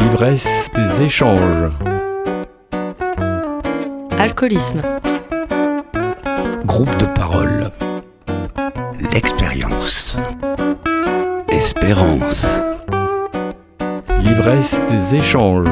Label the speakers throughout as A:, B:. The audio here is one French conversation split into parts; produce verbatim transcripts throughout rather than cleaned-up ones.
A: L'ivresse des échanges.
B: Alcoolisme.
C: Groupe de parole. L'expérience. Espérance.
A: L'ivresse des échanges.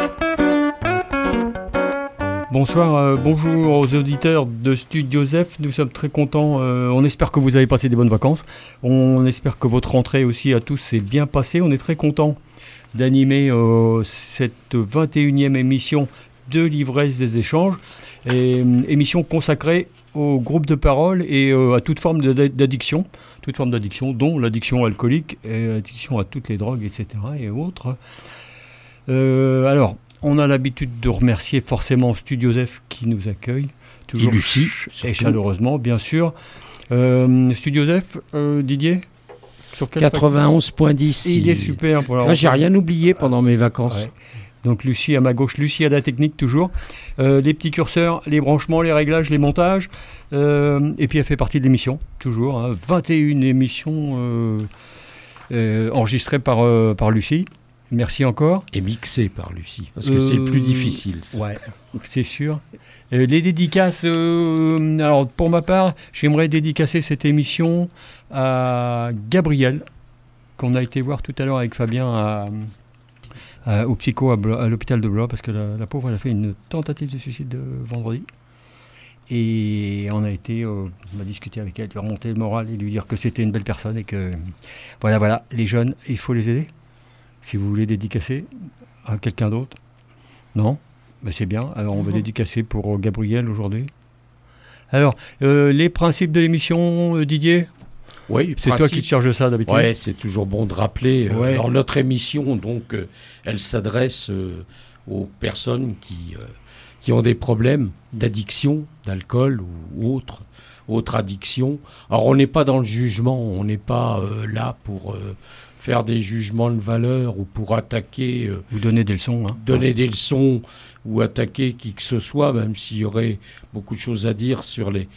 A: Bonsoir, euh, bonjour aux auditeurs de Studio Zef. Nous sommes très contents. Euh, on espère que vous avez passé des bonnes vacances. On espère que votre rentrée aussi à tous s'est bien passée. On est très contents d'animer euh, cette vingt et unième émission de l'ivresse des échanges. Et, euh, émission consacrée au groupe de parole et euh, à toute forme de, d'addiction, toute forme d'addiction, dont l'addiction alcoolique et l'addiction à toutes les drogues, et cetera et autres. Euh, alors, on a l'habitude de remercier forcément Studio Zef qui nous accueille. Toujours
C: et Lucie.
A: ch- et chaleureusement, bien sûr. Euh, Studio Zef, euh, Didier sur quelle
D: quatre-vingt-onze virgule dix.
A: Il est super pour la
D: Là, j'ai rien oublié pendant mes vacances.
A: Ouais. Donc Lucie à ma gauche, Lucie à la technique toujours. Euh, les petits curseurs, les branchements, les réglages, les montages. Euh, et puis elle fait partie de l'émission, toujours. Hein, vingt et une émissions euh, euh, enregistrées par, euh, par Lucie. Merci encore.
D: Et mixé par Lucie, parce que
A: Euh,
D: c'est le plus difficile. Ça.
A: Ouais, c'est sûr. Euh, les dédicaces, euh, alors pour ma part, j'aimerais dédicacer cette émission à Gabriel, qu'on a été voir tout à l'heure avec Fabien à, à- au psycho à, Blois- à l'hôpital de Blois, parce que la, la pauvre, elle a fait une tentative de suicide de vendredi. Et on a été, euh, on a discuté avec elle, lui remonter le moral et lui dire que c'était une belle personne et que, voilà, voilà, les jeunes, il faut les aider. Si vous voulez dédicacer à quelqu'un d'autre. Non ? Ben c'est bien. Alors, on va dédicacer pour euh, Gabriel aujourd'hui. Alors, euh, les principes de l'émission, euh, Didier ?
D: Oui,
A: C'est toi qui te charges de ça d'habitude ?
D: Ouais, c'est toujours bon de rappeler. Euh,
A: Ouais.
D: Alors, notre émission, donc, euh, elle s'adresse euh, aux personnes qui, euh, qui ont des problèmes d'addiction, d'alcool ou autre, autre addiction. Alors, on n'est pas dans le jugement, on n'est pas euh, là pour euh, faire des jugements de valeur ou pour attaquer... euh,
A: Vous donnez des leçons. Hein.
D: donner des leçons ou attaquer qui que ce soit, même s'il y aurait beaucoup de choses à dire sur les,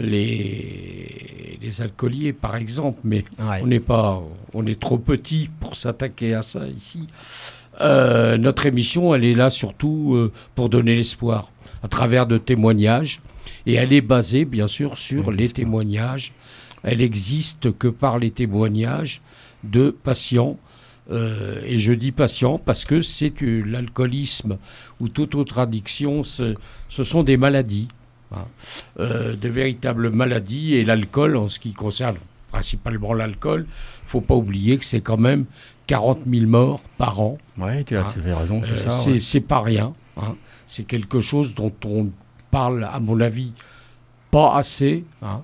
D: les, les alcooliers, par exemple. Mais
A: Ouais.
D: on n'est pas, on est trop petit pour s'attaquer à ça ici. Euh, notre émission, elle est là surtout euh, pour donner l'espoir, à travers de témoignages. Et elle est basée, bien sûr, sur
A: Ouais,
D: les
A: l'espoir.
D: témoignages. Elle existe que par les témoignages de patients. Euh, et je dis patient parce que c'est euh, l'alcoolisme ou toute autre addiction, ce, ce sont des maladies, hein, euh, de véritables maladies. Et l'alcool, en ce qui concerne principalement l'alcool, il ne faut pas oublier que c'est quand même quarante mille morts par an.
A: Ouais, tu as,
D: Ah.
A: tu as raison, c'est
D: Euh,
A: ça.
D: c'est,
A: ouais.
D: c'est pas rien. Hein. C'est quelque chose dont on parle, à mon avis, pas assez. Hein.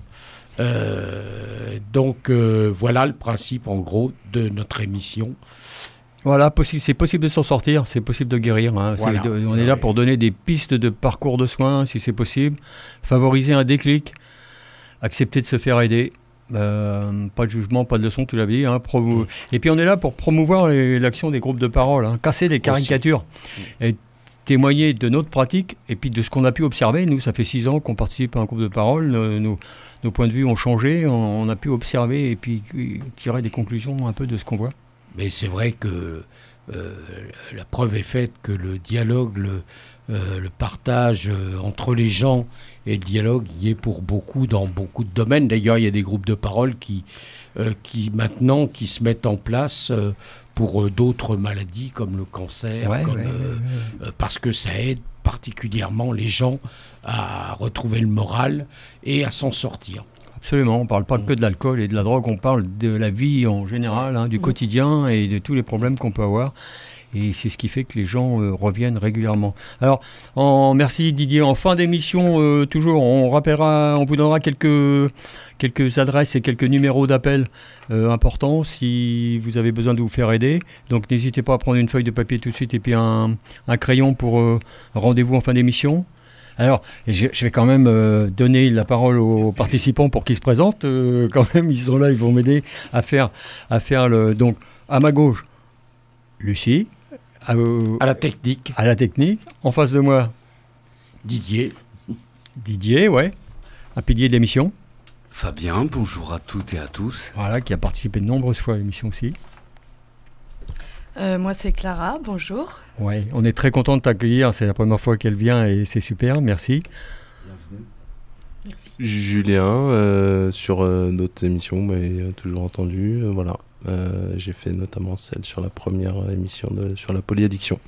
D: Euh, donc euh, voilà le principe en gros de notre émission.
A: Voilà, possi- c'est possible de s'en sortir, c'est possible de guérir. Hein. C'est
D: Voilà.
A: de- on est là pour donner des pistes de parcours de soins, si c'est possible. Favoriser un déclic, accepter de se faire aider. Euh, pas de jugement, pas de leçon, tu l'as dit. Hein, promo- Et puis on est là pour promouvoir les- l'action des groupes de parole, hein, casser les caricatures et témoigner de notre pratique et puis de ce qu'on a pu observer. Nous, ça fait six ans qu'on participe à un groupe de parole. Nos, nos- nos points de vue ont changé, on, on a pu observer et puis euh, tirer des conclusions un peu de ce qu'on voit.
D: Mais c'est vrai que euh, la preuve est faite que le dialogue, le, euh, le partage euh, entre les gens et le dialogue y est pour beaucoup dans beaucoup de domaines. D'ailleurs, il y a des groupes de parole qui, euh, qui maintenant qui se mettent en place euh, pour euh, d'autres maladies comme le cancer,
A: Ouais,
D: comme,
A: ouais,
D: euh,
A: ouais,
D: euh, parce que ça aide particulièrement les gens à retrouver le moral et à s'en sortir.
A: Absolument, on ne parle pas que de l'alcool et de la drogue, on parle de la vie en général, hein, du quotidien et de tous les problèmes qu'on peut avoir. Et c'est ce qui fait que les gens euh, reviennent régulièrement. Alors, en, merci Didier. En fin d'émission, euh, toujours, on rappellera, on vous donnera quelques, quelques adresses et quelques numéros d'appel euh, importants si vous avez besoin de vous faire aider. Donc, n'hésitez pas à prendre une feuille de papier tout de suite et puis un, un crayon pour euh, rendez-vous en fin d'émission. Alors, je, je vais quand même euh, donner la parole aux participants pour qu'ils se présentent. Euh, quand même, ils sont là, ils vont m'aider à faire, à faire le. Donc, à ma gauche, Lucie, à, euh,
D: À la technique,
A: à la technique. En face de moi,
D: Didier.
A: Didier, ouais, un pilier de l'émission.
C: Fabien, bonjour à toutes et à tous.
A: Voilà, qui a participé de nombreuses fois à l'émission aussi.
B: Euh, moi, c'est Clara, bonjour.
A: Ouais, on est très content de t'accueillir, c'est la première fois qu'elle vient et c'est super, merci.
B: Merci.
E: Julien, euh, sur euh, d'autres émissions, mais euh, toujours entendu, euh, voilà. Euh, j'ai fait notamment celle sur la première émission de, sur la polyaddiction.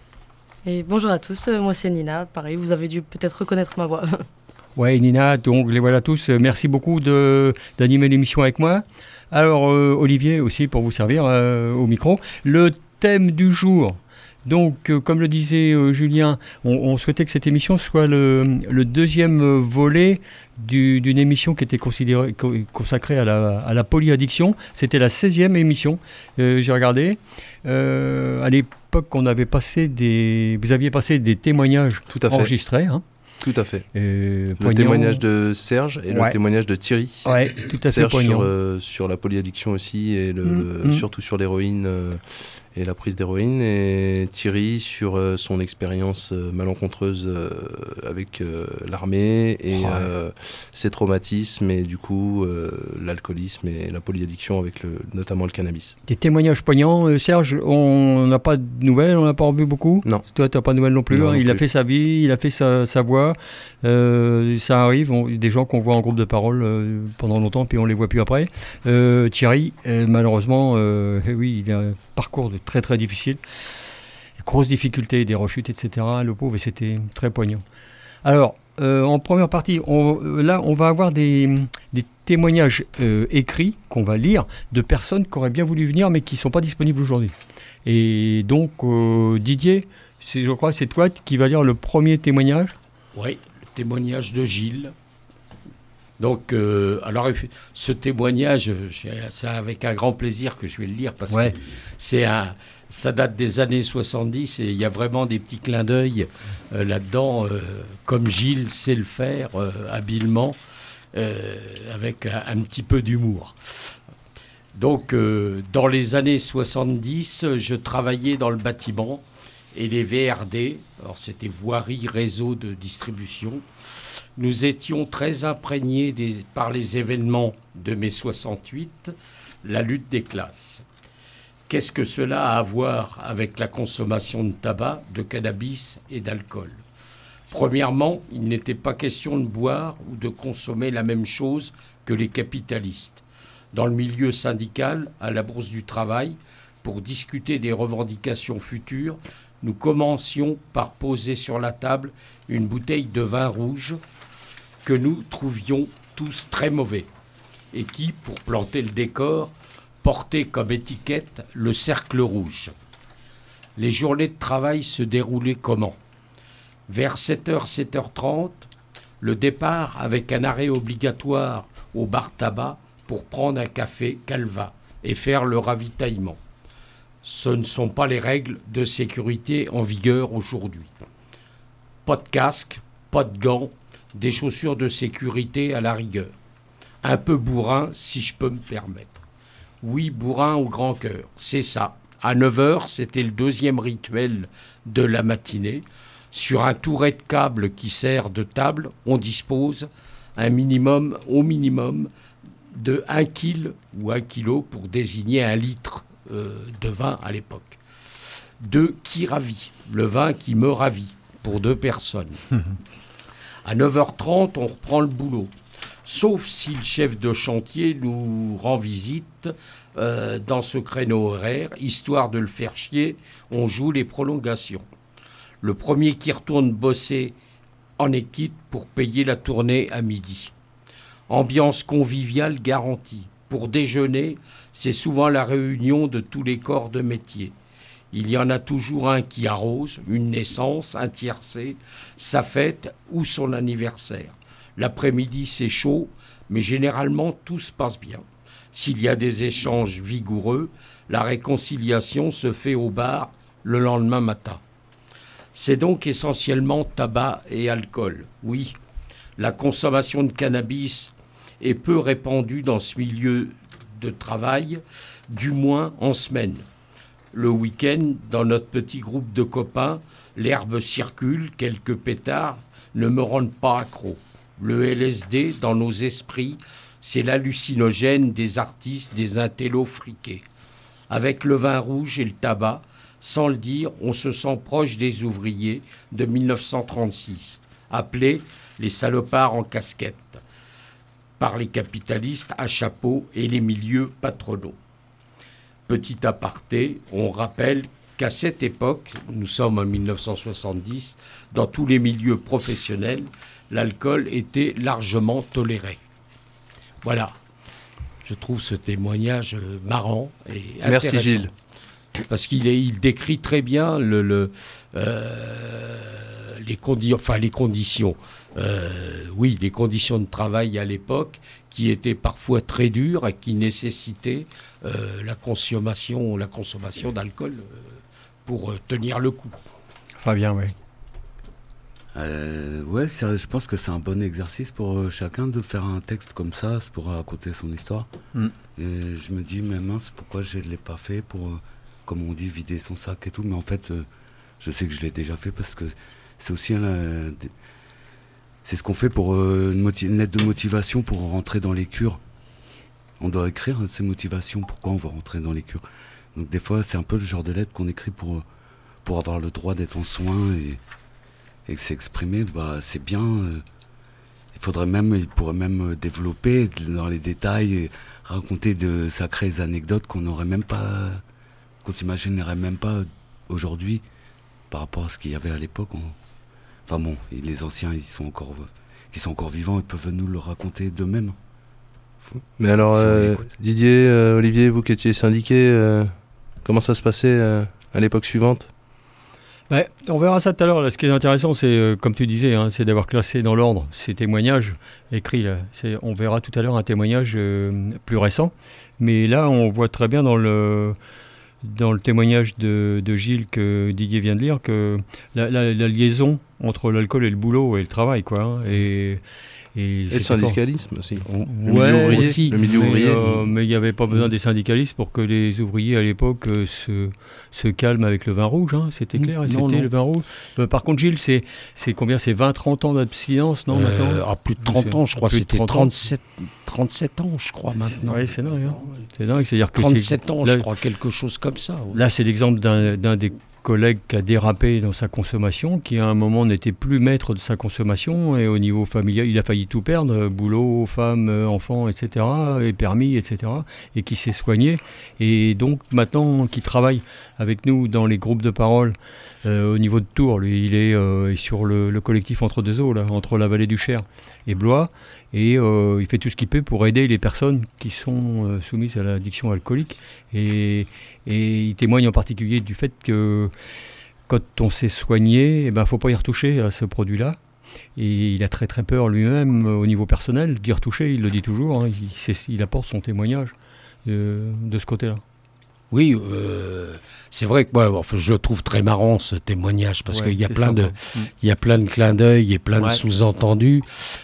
B: Et bonjour à tous, euh, moi c'est Nina, pareil, vous avez dû peut-être reconnaître ma voix.
A: Ouais, Nina, donc les voilà tous, merci beaucoup de, d'animer l'émission avec moi. Alors, euh, Olivier aussi pour vous servir euh, au micro. Le thème du jour. Donc, euh, comme le disait euh, Julien, on, on souhaitait que cette émission soit le, le deuxième volet du, d'une émission qui était considérée, co- consacrée à la, à la polyaddiction. C'était la seizième émission, euh, j'ai regardé. Euh, à l'époque, on avait passé des, vous aviez passé des témoignages
E: Tout à fait.
A: enregistrés. Hein,
E: Tout à fait.
A: euh,
E: Le
A: poignants.
E: témoignage de Serge et
A: Ouais.
E: le témoignage de Thierry.
A: Ouais, tout à fait
E: Serge
A: poignant.
E: sur, euh, sur la polyaddiction aussi, et le,
A: Mmh,
E: le-
A: mmh.
E: surtout sur l'héroïne euh, et la prise d'héroïne. Et Thierry sur euh, son expérience euh, malencontreuse euh, avec euh, l'armée et
A: Ouais.
E: euh, ses traumatismes, et du coup euh, l'alcoolisme et la polyaddiction avec le, notamment le cannabis.
A: Des témoignages poignants. Euh, Serge, on n'a pas de nouvelles, on n'a pas revu beaucoup.
E: Non.
A: Toi, tu n'as pas de nouvelles non plus.
E: Non,
A: hein.
E: non
A: Il a
E: plus.
A: fait sa vie, il a fait sa, sa voix. Euh, ça arrive, on- des gens qu'on voit en groupe de parole euh, pendant longtemps, puis on les voit plus après. Euh, Thierry, euh, malheureusement, euh, eh oui, il a un parcours de très très difficile. Grosses difficultés, des rechutes, et cetera. Le pauvre, et c'était très poignant. Alors, euh, en première partie, on, euh, là, on va avoir des, des témoignages euh, écrits qu'on va lire de personnes qui auraient bien voulu venir, mais qui ne sont pas disponibles aujourd'hui. Et donc, euh, Didier, c'est, je crois que c'est toi qui va lire le premier témoignage.
D: Oui, le témoignage de Gilles. Donc, euh, alors, ce témoignage, j'ai- c'est avec un grand plaisir que je vais le lire parce
A: Ouais.
D: que c'est un, ça date des années soixante-dix et il y a vraiment des petits clins d'œil euh, là-dedans, euh, comme Gilles sait le faire euh, habilement, euh, avec un, un petit peu d'humour. Donc, euh, dans les années soixante-dix, je travaillais dans le bâtiment et les V R D, alors c'était voirie, réseau de distribution. Nous étions très imprégnés des, par les événements de mai soixante-huit, la lutte des classes. Qu'est-ce que cela a à voir avec la consommation de tabac, de cannabis et d'alcool ? Premièrement, il n'était pas question de boire ou de consommer la même chose que les capitalistes. Dans le milieu syndical, à la Bourse du Travail, pour discuter des revendications futures, nous commencions par poser sur la table une bouteille de vin rouge que nous trouvions tous très mauvais et qui, pour planter le décor, portait comme étiquette le cercle rouge. Les journées de travail se déroulaient comment ? Vers sept heures, sept heures trente, le départ avec un arrêt obligatoire au bar tabac pour prendre un café Calva et faire le ravitaillement. Ce ne sont pas les règles de sécurité en vigueur aujourd'hui. Pas de casque, pas de gants, des chaussures de sécurité à la rigueur. Un peu bourrin, si je peux me permettre. Oui, bourrin au grand cœur, c'est ça. À neuf heures, c'était le deuxième rituel de la matinée. Sur un touret de câble qui sert de table, on dispose un minimum, au minimum de un kilo ou un kilo pour désigner un litre euh, de vin à l'époque. De qui ravit, le vin qui me ravit, pour deux personnes. À neuf heures trente, on reprend le boulot. Sauf si le chef de chantier nous rend visite euh, dans ce créneau horaire, histoire de le faire chier, on joue les prolongations. Le premier qui retourne bosser en est quitte pour payer la tournée à midi. Ambiance conviviale garantie. Pour déjeuner, c'est souvent la réunion de tous les corps de métier. Il y en a toujours un qui arrose, une naissance, un tiercé, sa fête ou son anniversaire. L'après-midi, c'est chaud, mais généralement, tout se passe bien. S'il y a des échanges vigoureux, la réconciliation se fait au bar le lendemain matin. C'est donc essentiellement tabac et alcool. Oui, la consommation de cannabis est peu répandue dans ce milieu de travail, du moins en semaine. Le week-end, dans notre petit groupe de copains, l'herbe circule, quelques pétards ne me rendent pas accro. Le L S D, dans nos esprits, c'est l'hallucinogène des artistes, des intellos friqués. avec le vin rouge et le tabac. Sans le dire, on se sent proche des ouvriers de dix-neuf cent trente-six, appelés les salopards en casquette, par les capitalistes à chapeau et les milieux patronaux. Petit aparté, on rappelle qu'à cette époque, nous sommes en dix-neuf cent soixante-dix, dans tous les milieux professionnels, l'alcool était largement toléré. Voilà. Je trouve ce témoignage marrant et intéressant.
E: Merci Gilles.
D: Parce qu'il est, il décrit très bien le, le, euh, les, condi- enfin, les conditions. Euh, oui, les conditions de travail à l'époque qui étaient parfois très dures et qui nécessitaient euh, la consommation, la consommation d'alcool euh, pour euh, tenir le coup.
A: Fabien, oui.
C: Euh, ouais, c'est- je pense que c'est un bon exercice pour euh, chacun de faire un texte comme ça, c'est pour raconter son histoire.
A: Mm.
C: Et je me dis, mais mince, pourquoi je ne l'ai pas fait pour, euh, comme on dit, vider son sac et tout. Mais en fait, euh, je sais que je l'ai déjà fait parce que c'est aussi un, euh, des- c'est ce qu'on fait pour euh, une, moti- une lettre de motivation pour rentrer dans les cures. On doit écrire ces motivations, pourquoi on veut rentrer dans les cures. Donc des fois, c'est un peu le genre de lettre qu'on écrit pour, euh, pour avoir le droit d'être en soins et et s'exprimer, bah, c'est bien. Euh, il faudrait même, il pourrait même euh, développer dans les détails et raconter de sacrées anecdotes qu'on n'aurait même pas, qu'on s'imaginerait même pas aujourd'hui par rapport à ce qu'il y avait à l'époque. On... Enfin bon, et les anciens, ils sont encore, qui sont encore vivants, ils peuvent nous le raconter d'eux-mêmes.
E: Mais alors,
C: Si on
E: euh,
C: écoute.
E: Didier, euh, Olivier, vous qui étiez syndiqués, euh, comment ça se passait euh, à l'époque suivante ?
A: Ouais, on verra ça tout à l'heure. Là. Ce qui est intéressant, c'est, euh, comme tu disais, hein, c'est d'avoir classé dans l'ordre ces témoignages écrits. Là. C'est, on verra tout à l'heure un témoignage euh, plus récent. Mais là, on voit très bien dans le, dans le témoignage de, de Gilles que Didier vient de lire que la, la, la liaison entre l'alcool et le boulot et le travail. Quoi, hein, et, et,
E: Et le syndicalisme aussi. Le
A: Ouais,
E: milieu ouvrier.
D: aussi.
E: Le milieu
A: mais,
E: ouvrier.
A: euh, mais il n'y avait pas besoin des syndicalistes pour que les ouvriers à l'époque euh, se, se calment avec le vin rouge, hein, c'était clair, et
D: Non,
A: c'était
D: non.
A: le vin rouge. Euh, par contre, Gilles, c'est, c'est combien ? C'est vingt trente ans d'abstinence, non,
D: Euh,
A: maintenant
D: ah, plus de trente ans, je crois.
A: Plus de
D: C'était
A: trente ans.
D: trente-sept, trente-sept ans, je crois, maintenant.
A: Oui, c'est dingue. Hein. C'est dingue, c'est-à-dire que
D: trente-sept
A: c'est,
D: ans,
A: là,
D: je crois, quelque chose comme ça. ouais.
A: Là, c'est l'exemple d'un, d'un des collègue qui a dérapé dans sa consommation, qui à un moment n'était plus maître de sa consommation, et au niveau familial, il a failli tout perdre, euh, boulot, femme, euh, enfant, et cetera, et permis, et cetera, et qui s'est soigné, et donc maintenant qui travaille avec nous dans les groupes de parole euh, au niveau de Tours. Lui, il est euh, sur le, le collectif Entre deux eaux, là, entre la vallée du Cher et Blois, et euh, il fait tout ce qu'il peut pour aider les personnes qui sont euh, soumises à l'addiction alcoolique, et, et il témoigne en particulier du fait que quand on s'est soigné, il eh ben, ne faut pas y retoucher à ce produit-là. Et il a très très peur lui-même au niveau personnel d'y retoucher, il le dit toujours, hein, il, c'est- il apporte son témoignage de, de ce côté-là.
D: Oui, euh, c'est vrai que moi, enfin, je le trouve très marrant ce témoignage parce
A: Ouais,
D: qu'il y a
A: c'est
D: plein de,
A: sympa. Mm.
D: il y a plein de clins d'œil et plein
A: Ouais.
D: de sous-entendus.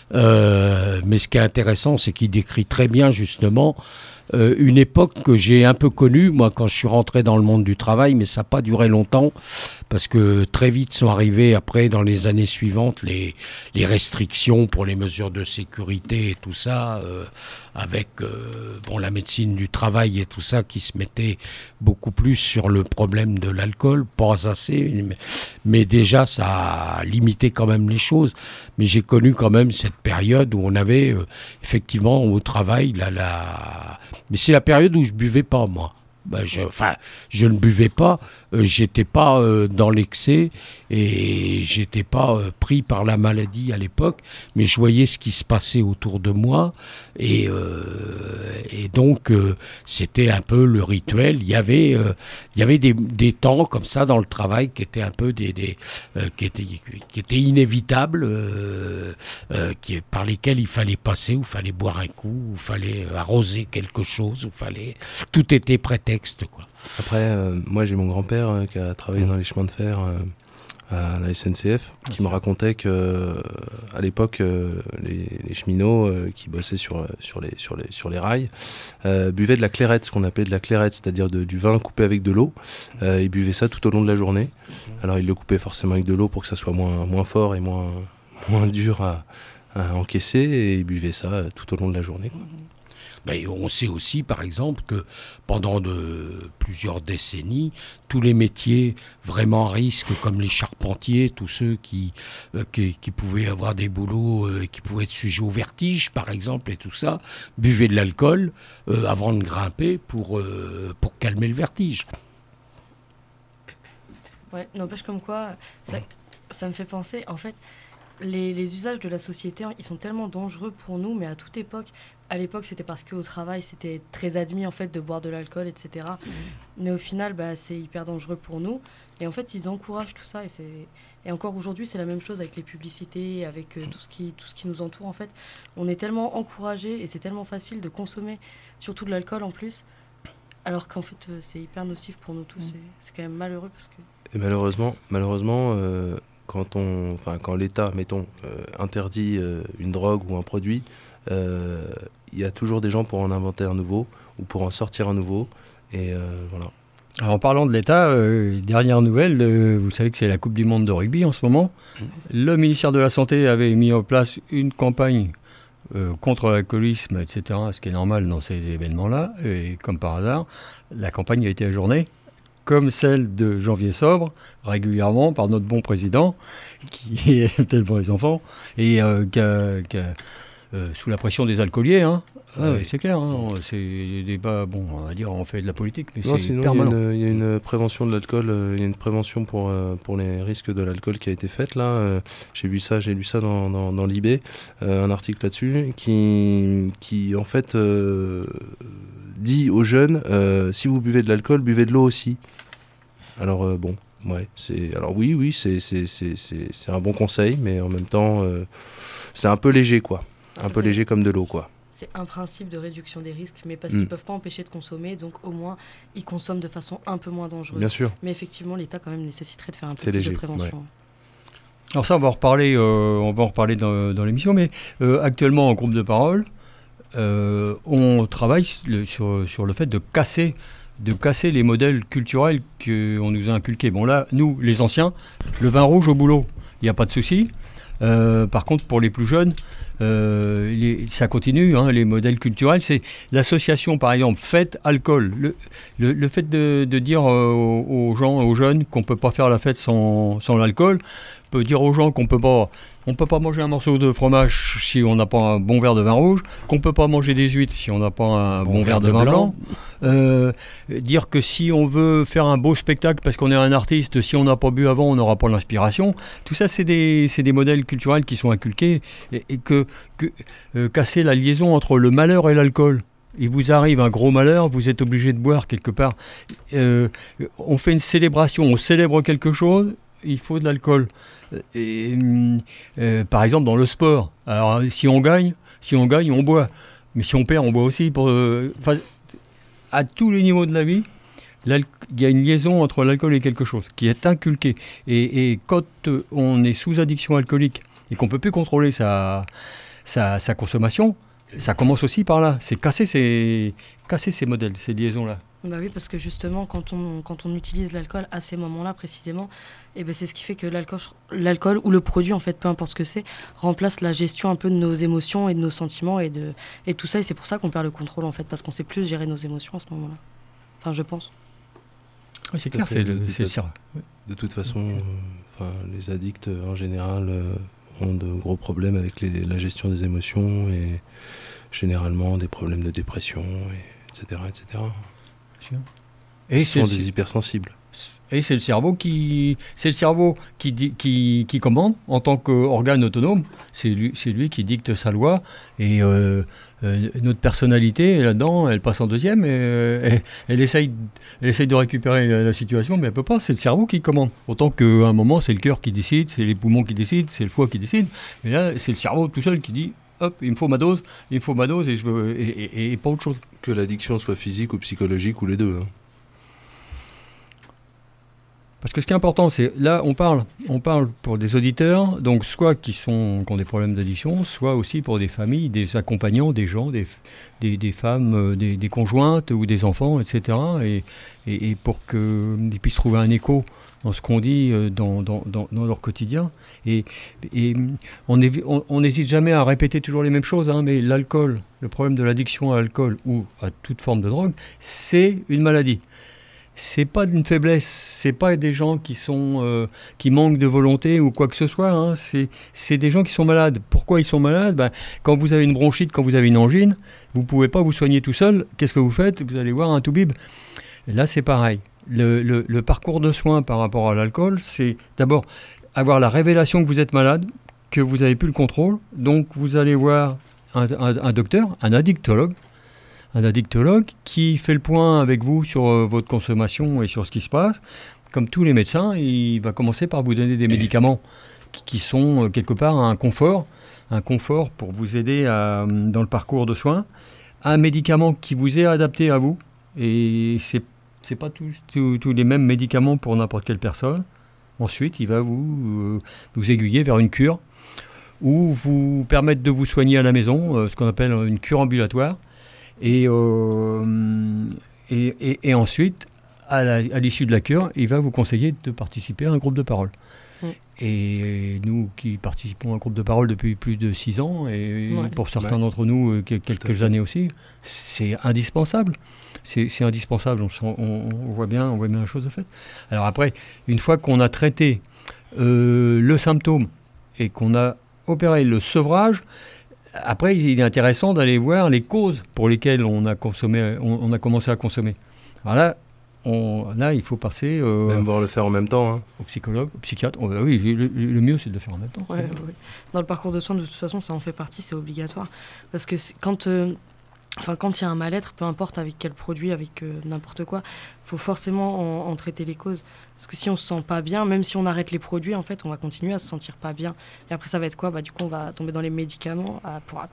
D: Euh, mais ce qui est intéressant, c'est qu'il décrit très bien justement euh, une époque que j'ai un peu connue, moi, quand je suis rentré dans le monde du travail, mais ça n'a pas duré longtemps, parce que très vite sont arrivées, après, dans les années suivantes, les, les restrictions pour les mesures de sécurité et tout ça, euh, avec euh, bon, la médecine du travail et tout ça, qui se mettait beaucoup plus sur le problème de l'alcool, pas assez, mais, mais déjà, ça a limité quand même les choses. Mais j'ai connu quand même cette période où on avait, euh, effectivement, au travail, la, la... mais c'est la période où je buvais pas, moi. Ben, je, enfin, je ne buvais pas, euh, j'étais pas euh, dans l'excès et j'étais pas euh, pris par la maladie à l'époque, mais je voyais ce qui se passait autour de moi et, euh, et donc euh, c'était un peu le rituel. Il y avait, euh, il y avait des, des temps comme ça dans le travail qui étaient un peu des, des euh, qui étaient, qui étaient inévitables, euh, euh, qui, par lesquels il fallait passer, où il fallait boire un coup, où il fallait arroser quelque chose, où il fallait, tout était prétexte. Quoi.
E: Après, euh, moi j'ai mon grand-père euh, qui a travaillé dans les chemins de fer euh, à la S N C F, qui me racontait que euh, à l'époque, euh, les, les cheminots euh, qui bossaient sur, sur, les, sur, les, sur les rails euh, buvaient de la clairette, ce qu'on appelait de la clairette, c'est-à-dire de, du vin coupé avec de l'eau. Euh, ils buvaient ça tout au long de la journée. Alors ils le coupaient forcément avec de l'eau pour que ça soit moins, moins fort et moins, moins dur à, à encaisser, et ils buvaient ça tout au long de la journée, quoi.
D: Mais on sait aussi, par exemple, que pendant de, plusieurs décennies, tous les métiers vraiment à risque, comme les charpentiers, tous ceux qui, euh, qui, qui pouvaient avoir des boulots, euh, qui pouvaient être sujets au vertige, par exemple, et tout ça, buvaient de l'alcool euh, avant de grimper pour, euh, pour calmer le vertige.
B: Ouais, n'empêche comme quoi, ça, ça me fait penser, en fait, les, les usages de la société, ils sont tellement dangereux pour nous, mais à toute époque. À l'époque, c'était parce qu'au travail, c'était très admis, en fait, de boire de l'alcool, et cetera. Mmh. Mais au final, bah, c'est hyper dangereux pour nous. Et en fait, ils encouragent tout ça. Et, c'est... et encore aujourd'hui, c'est la même chose avec les publicités, avec euh, tout, ce qui, tout ce qui nous entoure, en fait. On est tellement encouragés et c'est tellement facile de consommer, surtout de l'alcool en plus, alors qu'en fait, euh, c'est hyper nocif pour nous tous. Mmh. C'est, c'est quand même malheureux parce que...
E: Et malheureusement, malheureusement euh, quand, on, quand l'État, mettons, euh, interdit euh, une drogue ou un produit, il euh, y a toujours des gens pour en inventer un nouveau ou pour en sortir un nouveau. Et euh, voilà.
A: Alors, en parlant de l'État, euh, dernière nouvelle, euh, vous savez que c'est la Coupe du Monde de rugby en ce moment. Mmh. Le ministère de la Santé avait mis en place une campagne euh, contre l'alcoolisme, et cetera, ce qui est normal dans ces événements-là. Et comme par hasard, la campagne a été ajournée, comme celle de Janvier Sobre, régulièrement par notre bon président, qui est peut-être pour les enfants, et euh, qui a, qui a, euh, sous la pression des alcooliers, hein, ah, euh, oui. C'est clair, hein, c'est des débats, bon, on va dire, on fait de la politique, mais
E: non,
A: c'est
E: sinon,
A: permanent.
E: Il y, y a une prévention de l'alcool, euh, il y a une prévention pour, euh, pour les risques de l'alcool qui a été faite, là. Euh, j'ai vu ça, j'ai lu ça dans, dans, dans l'I B, euh, un article là-dessus, qui, qui en fait... Euh, dit aux jeunes, euh, si vous buvez de l'alcool, buvez de l'eau aussi. Alors euh, bon, ouais, c'est, alors oui, oui, c'est, c'est, c'est, c'est, c'est un bon conseil, mais en même temps, euh, c'est un peu léger, quoi. Un peu léger comme de l'eau, quoi.
B: C'est un principe de réduction des risques, mais parce mm. qu'ils ne peuvent pas empêcher de consommer, donc au moins, ils consomment de façon un peu moins dangereuse.
E: Bien sûr.
B: Mais effectivement, l'État, quand même, nécessiterait de faire un peu
E: c'est
B: plus
E: léger,
B: de prévention.
E: Ouais.
A: Alors ça, on va en reparler, euh, on va en reparler dans, dans l'émission, mais euh, actuellement, en groupe de parole, Euh, on travaille le, sur, sur le fait de casser, de casser les modèles culturels qu'on nous a inculqués. Bon là, nous, les anciens, le vin rouge au boulot, il n'y a pas de souci. Euh, par contre, pour les plus jeunes, euh, les, ça continue, hein, les modèles culturels. C'est l'association, par exemple, fête, alcool. Le, le, le fait de, de dire euh, aux, aux gens, aux jeunes, qu'on ne peut pas faire la fête sans, sans l'alcool, peut dire aux gens qu'on peut pas... On ne peut pas manger un morceau de fromage si on n'a pas un bon verre de vin rouge, qu'on ne peut pas manger des huîtres si on n'a pas un bon, bon verre de, de vin blanc. blanc. Euh, dire que si on veut faire un beau spectacle parce qu'on est un artiste, si on n'a pas bu avant, on n'aura pas l'inspiration. Tout ça, c'est des, c'est des modèles culturels qui sont inculqués et, et que, que euh, casser la liaison entre le malheur et l'alcool. Il vous arrive un gros malheur, vous êtes obligé de boire quelque part. Euh, on fait une célébration, on célèbre quelque chose, il faut de l'alcool. Et, euh, par exemple dans le sport, alors si on gagne, si on gagne, on boit, mais si on perd, on boit aussi. Pour, euh, à tous les niveaux de la vie, il y a une liaison entre l'alcool et quelque chose qui est inculqué. Et, et quand euh, on est sous addiction alcoolique et qu'on ne peut plus contrôler sa, sa, sa consommation, ça commence aussi par là. C'est casser ces, casser ces modèles, ces liaisons-là.
B: Bah oui, parce que justement, quand on, quand on utilise l'alcool à ces moments-là précisément, eh ben c'est ce qui fait que l'alcool, l'alcool ou le produit, en fait, peu importe ce que c'est, remplace la gestion un peu de nos émotions et de nos sentiments et de, et tout ça. Et c'est pour ça qu'on perd le contrôle, en fait, parce qu'on sait plus gérer nos émotions à ce moment-là. Enfin, je pense.
A: Oui, c'est clair, c'est, le, c'est sûr.
E: De toute façon, euh, les addicts, en général, euh, ont de gros problèmes avec les, la gestion des émotions et généralement des problèmes de dépression, et, etc., et cetera. Et ce sont des hypersensibles.
A: Et c'est le cerveau qui, c'est le cerveau qui, qui, qui commande en tant qu'organe autonome. C'est lui, c'est lui qui dicte sa loi. Et euh, euh, notre personnalité, là-dedans, elle passe en deuxième. Et, elle, elle, essaye, elle essaye de récupérer la, la situation, mais elle ne peut pas. C'est le cerveau qui commande. Autant qu'à un moment, c'est le cœur qui décide, c'est les poumons qui décident, c'est le foie qui décide. Mais là, c'est le cerveau tout seul qui dit hop, il me faut ma dose, il me faut ma dose et, je veux, et, et, et pas autre chose.
E: Que l'addiction soit physique ou psychologique ou les deux. Hein.
A: Parce que ce qui est important, c'est là, on parle, on parle pour des auditeurs, donc soit qui, sont, qui ont des problèmes d'addiction, soit aussi pour des familles, des accompagnants, des gens, des, des, des femmes, des, des conjointes ou des enfants, et cetera. Et, et, et pour qu'ils puissent trouver un écho dans ce qu'on dit dans, dans, dans, dans leur quotidien. Et, et on n'hésite jamais à répéter toujours les mêmes choses, hein, mais l'alcool, le problème de l'addiction à l'alcool ou à toute forme de drogue, c'est une maladie. C'est pas d'une faiblesse, c'est pas des gens qui sont euh, qui manquent de volonté ou quoi que ce soit, hein. c'est, c'est des gens qui sont malades. Pourquoi ils sont malades? Ben, quand vous avez une bronchite, quand vous avez une angine, vous pouvez pas vous soigner tout seul. Qu'est-ce que vous faites? Vous allez voir un toubib. Et là, c'est pareil. Le, le, le parcours de soins par rapport à l'alcool, c'est d'abord avoir la révélation que vous êtes malade, que vous n'avez plus le contrôle. Donc, vous allez voir un, un, un docteur, un addictologue, un addictologue qui fait le point avec vous sur euh, votre consommation et sur ce qui se passe. Comme tous les médecins, il va commencer par vous donner des médicaments qui, qui sont euh, quelque part un confort, un confort pour vous aider à, dans le parcours de soins, un médicament qui vous est adapté à vous, et c'est c'est pas tous, tous, tous les mêmes médicaments pour n'importe quelle personne. Ensuite, il va vous, euh, vous aiguiller vers une cure ou vous permettre de vous soigner à la maison, euh, ce qu'on appelle une cure ambulatoire. Et, euh, et, et, et ensuite, à, la, à l'issue de la cure, il va vous conseiller de participer à un groupe de parole. Mmh. Et nous qui participons à un groupe de parole depuis plus de six ans, et ouais. pour certains ouais. d'entre nous, quelques années aussi, c'est indispensable. C'est, c'est indispensable, on, on, on, voit bien, on voit bien la chose de fait. Alors après, une fois qu'on a traité euh, le symptôme et qu'on a opéré le sevrage, après, il est intéressant d'aller voir les causes pour lesquelles on a, consommé, on, on a commencé à consommer. Alors là, on, là il faut passer... Euh,
E: Même voir le faire en même temps. Hein.
A: Au psychologue, au psychiatre. Oh, bah oui, le, le mieux, c'est de le faire en même temps.
B: Ouais, oui. Dans le parcours de soins, de toute façon, ça en fait partie, c'est obligatoire. Parce que quand... Euh, Enfin, quand il y a un mal-être, peu importe avec quel produit, avec euh, n'importe quoi, il faut forcément en, en traiter les causes. Parce que si on ne se sent pas bien, même si on arrête les produits, en fait, on va continuer à se sentir pas bien. Et après, ça va être quoi? Bah, du coup, on va tomber dans les médicaments. À, pour,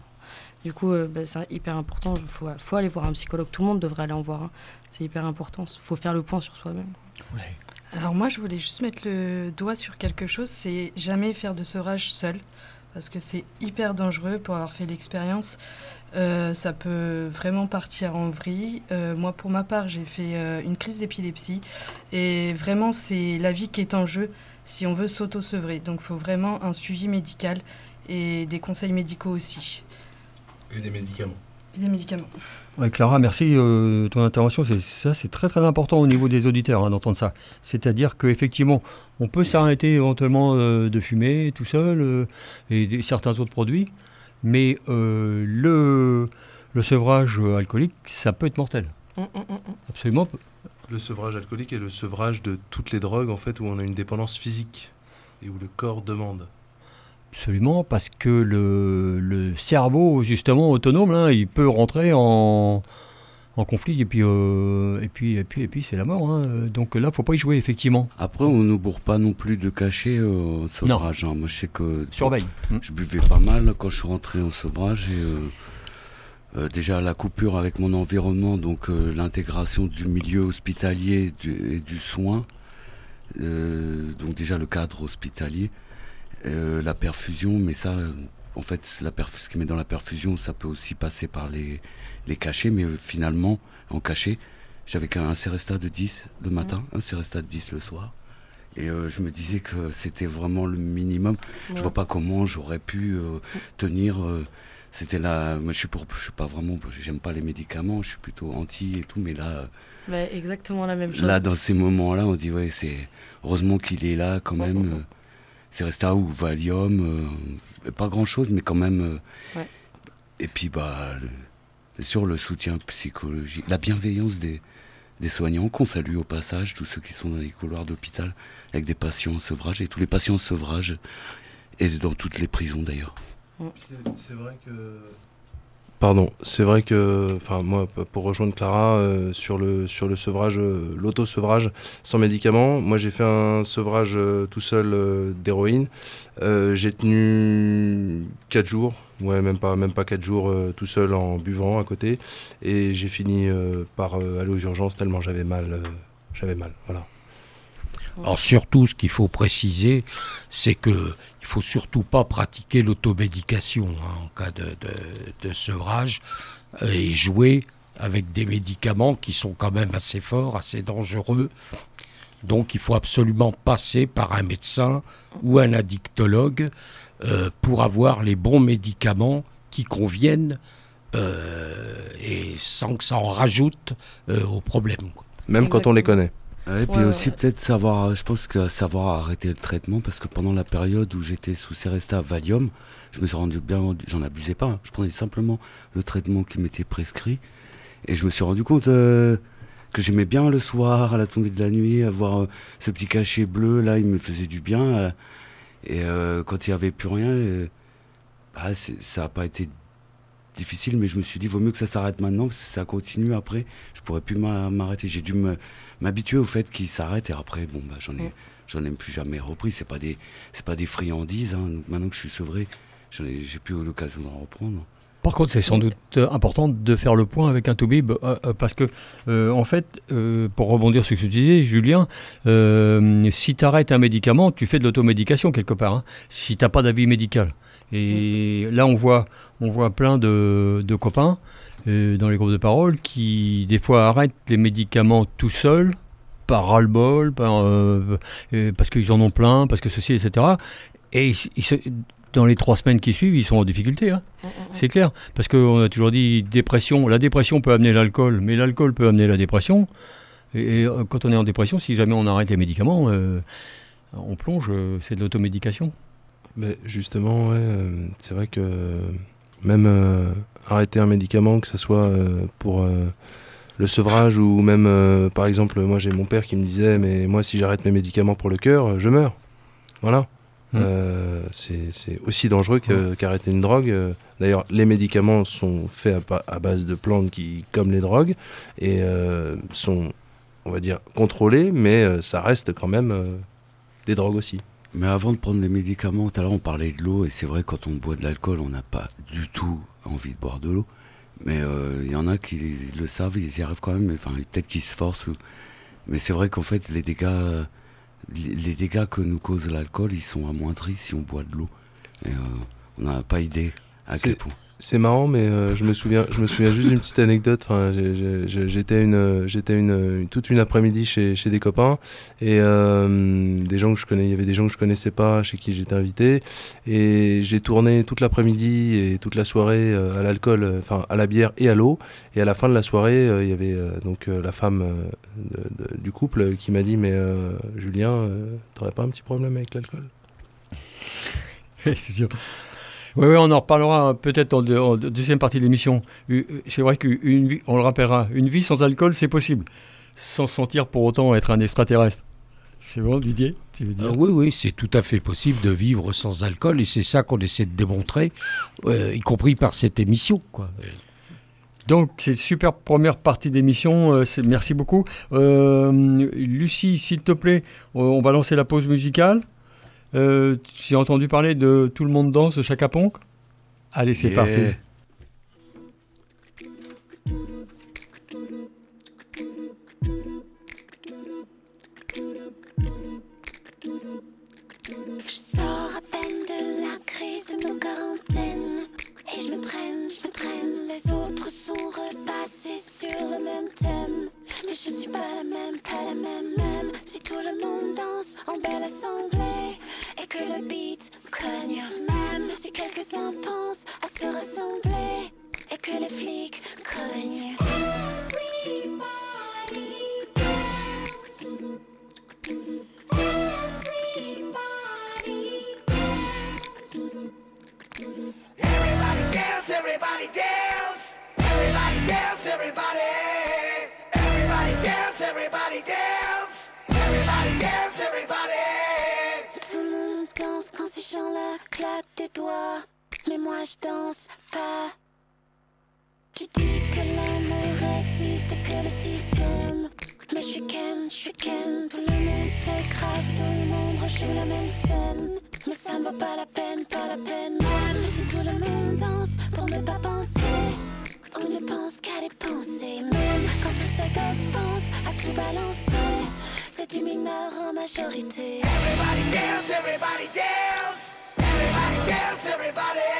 B: du coup, euh, bah, c'est hyper important. Il faut, faut aller voir un psychologue. Tout le monde devrait aller en voir un. C'est hyper important. Il faut faire le point sur soi-même.
F: Ouais. Alors moi, je voulais juste mettre le doigt sur quelque chose. C'est jamais faire de sevrage seul. Parce que c'est hyper dangereux pour avoir fait l'expérience. Euh, ça peut vraiment partir en vrille. Euh, moi, pour ma part, j'ai fait euh, une crise d'épilepsie. Et vraiment, c'est la vie qui est en jeu si on veut s'auto-sevrer. Donc, il faut vraiment un suivi médical et des conseils médicaux aussi.
E: Et des médicaments.
F: Et des médicaments.
A: Ouais, Clara, merci euh, de ton intervention. C'est, ça, c'est très, très important au niveau des auditeurs hein, d'entendre ça. C'est-à-dire qu'effectivement, on peut s'arrêter éventuellement euh, de fumer tout seul euh, et des, certains autres produits. Mais euh, le, le sevrage alcoolique, ça peut être mortel. Mmh, mmh, mmh. Absolument.
E: Le sevrage alcoolique est le sevrage de toutes les drogues en fait, où on a une dépendance physique et où le corps demande.
A: Absolument, parce que le, le cerveau, justement, autonome, là, il peut rentrer en, en conflit et puis, euh, et, puis, et, puis, et puis c'est la mort. Hein. Donc là, il ne faut pas y jouer, effectivement.
C: Après, on ne bourre pas non plus de cachet au euh, sevrage. Hein. Moi, je sais que...
A: Surveille.
C: Je buvais pas mal quand je suis rentré au sevrage. Et, euh, euh, déjà, la coupure avec mon environnement, donc euh, l'intégration du milieu hospitalier du, et du soin. Euh, donc déjà, le cadre hospitalier. Euh, la perfusion, mais ça... Euh, En fait, la perf- ce qui met dans la perfusion, ça peut aussi passer par les, les cachets, mais euh, finalement, en cachet, j'avais qu'un Serestat de dix le matin, ouais. un Serestat de dix le soir. Et euh, je me disais que c'était vraiment le minimum. Ouais. Je vois pas comment j'aurais pu euh, tenir. Euh, c'était là. Moi, je suis pour, je suis pas vraiment. J'aime pas les médicaments. Je suis plutôt anti et tout, mais là.
B: Bah, exactement la même chose.
C: Là, dans ces moments-là, on se dit ouais, c'est heureusement qu'il est là quand même. Ouais, ouais, ouais. Serestat ou Valium, euh, pas grand-chose, mais quand même. Euh, ouais. Et puis, bah, le, sur le soutien psychologique, la bienveillance des, des soignants, qu'on salue au passage, tous ceux qui sont dans les couloirs d'hôpital, avec des patients en sevrage, et tous les patients en sevrage, et dans toutes les prisons d'ailleurs.
E: C'est, c'est vrai que... Pardon, c'est vrai que, enfin moi, pour rejoindre Clara, euh, sur le sur le sevrage, euh, l'auto-sevrage sans médicaments, moi j'ai fait un sevrage euh, tout seul euh, d'héroïne. Euh, j'ai tenu quatre jours, ouais même pas même pas quatre jours euh, tout seul en buvant à côté, et j'ai fini euh, par euh, aller aux urgences tellement j'avais mal, euh, j'avais mal, voilà.
D: Alors surtout, ce qu'il faut préciser, c'est qu'il ne faut surtout pas pratiquer l'automédication hein, en cas de, de, de sevrage et jouer avec des médicaments qui sont quand même assez forts, assez dangereux. Donc il faut absolument passer par un médecin ou un addictologue euh, pour avoir les bons médicaments qui conviennent euh, et sans que ça en rajoute euh, au problème, quoi.
E: Même
B: Exactement.
E: quand on les connaît.
C: Ouais, et puis
B: Ouais,
C: aussi
B: ouais.
C: peut-être savoir, je pense que savoir arrêter le traitement, parce que pendant la période où j'étais sous Seresta Valium, je me suis rendu bien, j'en abusais pas, hein. Je prenais simplement le traitement qui m'était prescrit, et je me suis rendu compte euh, que j'aimais bien le soir, à la tombée de la nuit, avoir euh, ce petit cachet bleu, là, il me faisait du bien, euh, et euh, quand il n'y avait plus rien, euh, bah, c'est- ça n'a pas été difficile, mais je me suis dit, vaut mieux que ça s'arrête maintenant, parce que si ça continue après, je pourrais plus m'a- m'arrêter, j'ai dû me m'habituer au fait qu'il s'arrête et après bon bah j'en ai
B: Mm.
C: j'en ai plus jamais repris, c'est pas des c'est pas des friandises hein. Donc, maintenant que je suis sevré, j'en ai j'ai plus eu l'occasion d'en reprendre.
A: Par contre, c'est sans doute euh, important de faire le point avec un toubib euh, euh, parce que, euh, en fait, euh, pour rebondir sur ce que tu disais, Julien, euh, si tu arrêtes un médicament, tu fais de l'automédication quelque part, hein, si tu n'as pas d'avis médical. Et là, on voit, on voit plein de, de copains euh, dans les groupes de parole qui, des fois, arrêtent les médicaments tout seuls, par ras-le-bol, par, euh, euh, parce qu'ils en ont plein, parce que ceci, et cetera. Et ils, ils se- dans les trois semaines qui suivent, ils sont en difficulté, hein.
B: Mm, mm, mm.
A: C'est clair, parce qu'on a toujours dit dépression. La dépression peut amener l'alcool, mais l'alcool peut amener la dépression. Et, et, euh, quand on est en dépression, si jamais on arrête les médicaments, euh, on plonge, euh, c'est de l'automédication.
E: Mais justement, ouais, euh, c'est vrai que euh, même euh, arrêter un médicament, que ce soit euh, pour euh, le sevrage ou même, euh, par exemple, moi j'ai mon père qui me disait, mais moi si j'arrête mes médicaments pour le cœur, euh, je meurs. Voilà.
A: Mm.
E: Euh, c'est c'est aussi dangereux que- qu'arrêter une drogue. Euh, D'ailleurs, les médicaments sont faits à, pa- à base de plantes qui, comme les drogues, et euh, sont, on va dire, contrôlés, mais euh, ça reste quand même euh, des drogues aussi.
C: Mais avant de prendre les médicaments, tout à l'heure on parlait de l'eau et c'est vrai quand on boit de l'alcool, on n'a pas du tout envie de boire de l'eau. Mais euh, il y en a qui le savent, ils y arrivent quand même, enfin peut-être qu'ils se forcent. ou- Mais c'est vrai qu'en fait les dégâts les les dégâts que nous cause l'alcool, ils sont amoindris si on boit de l'eau. Et euh, on n'a pas idée à
E: C'est-
C: quel point.
E: C'est marrant, mais euh, je me souviens, je me souviens juste d'une petite anecdote. Enfin, j'ai- j'ai- j'ai- j'étais une, euh, j'étais une, une- toute une après-midi chez, chez des copains et euh, des gens que je connais. Il y avait des gens que je connaissais pas, chez qui j'étais invité, et j'ai tourné toute l'après-midi et toute la soirée euh, à l'alcool, euh, enfin à la bière et à l'eau. Et à la fin de la soirée, euh, il y avait euh, donc euh, la femme euh, de- de- du couple qui m'a dit, mais euh, Julien, euh, t'aurais pas un petit problème avec l'alcool?
A: Oui, c'est sûr. Oui, oui, on en reparlera peut-être en, deux- en deuxième partie de l'émission. Euh, euh, C'est vrai qu'une vie, on le rappellera, une vie sans alcool, c'est possible, sans se sentir pour autant être un extraterrestre. C'est bon, Didier, tu veux dire?
D: Euh, oui, oui, c'est tout à fait possible de vivre sans alcool et c'est ça qu'on essaie de démontrer, euh, y compris par cette émission, quoi.
A: Donc, c'est une super première partie d'émission. euh, c'est- merci beaucoup. Euh, Lucie, s'il te plaît, euh, on va lancer la pause musicale. Euh, tu as entendu parler de Tout le monde danse de Chaka Ponk? Allez, c'est
C: Yeah.
A: parti.
G: Je sors à peine de la crise de nos quarantaines. Et je me traîne, je me traîne. Les autres sont repassés sur le même thème. Mais je suis pas la même, pas la même, même. Si tout le monde danse en belle assemblée et que le beat cogne, même si quelques-uns pensent à se rassembler et que les flics cognent. Everybody dance. Everybody dance. Everybody dance, everybody dance, everybody dance, everybody. Everybody dance, everybody dance, everybody dance, everybody. Tout le monde danse quand ces gens-là claquent des doigts, mais moi je danse pas. Tu dis que l'amour existe et que le système, mais je suis Ken, je suis Ken. Tout le monde s'écrase, tout le monde rejoue la même scène. Mais ça ne vaut pas la peine, pas la peine. Même si tout le monde danse pour ne pas penser, on ne pense qu'à dépenser. Même quand tous ces gosses pensent à tout balancer,
H: c'est du mineur en majorité.
G: Everybody dance, everybody dance. Everybody dance, everybody.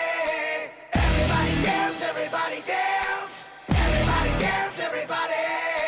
G: Everybody dance, everybody dance. Everybody dance, everybody.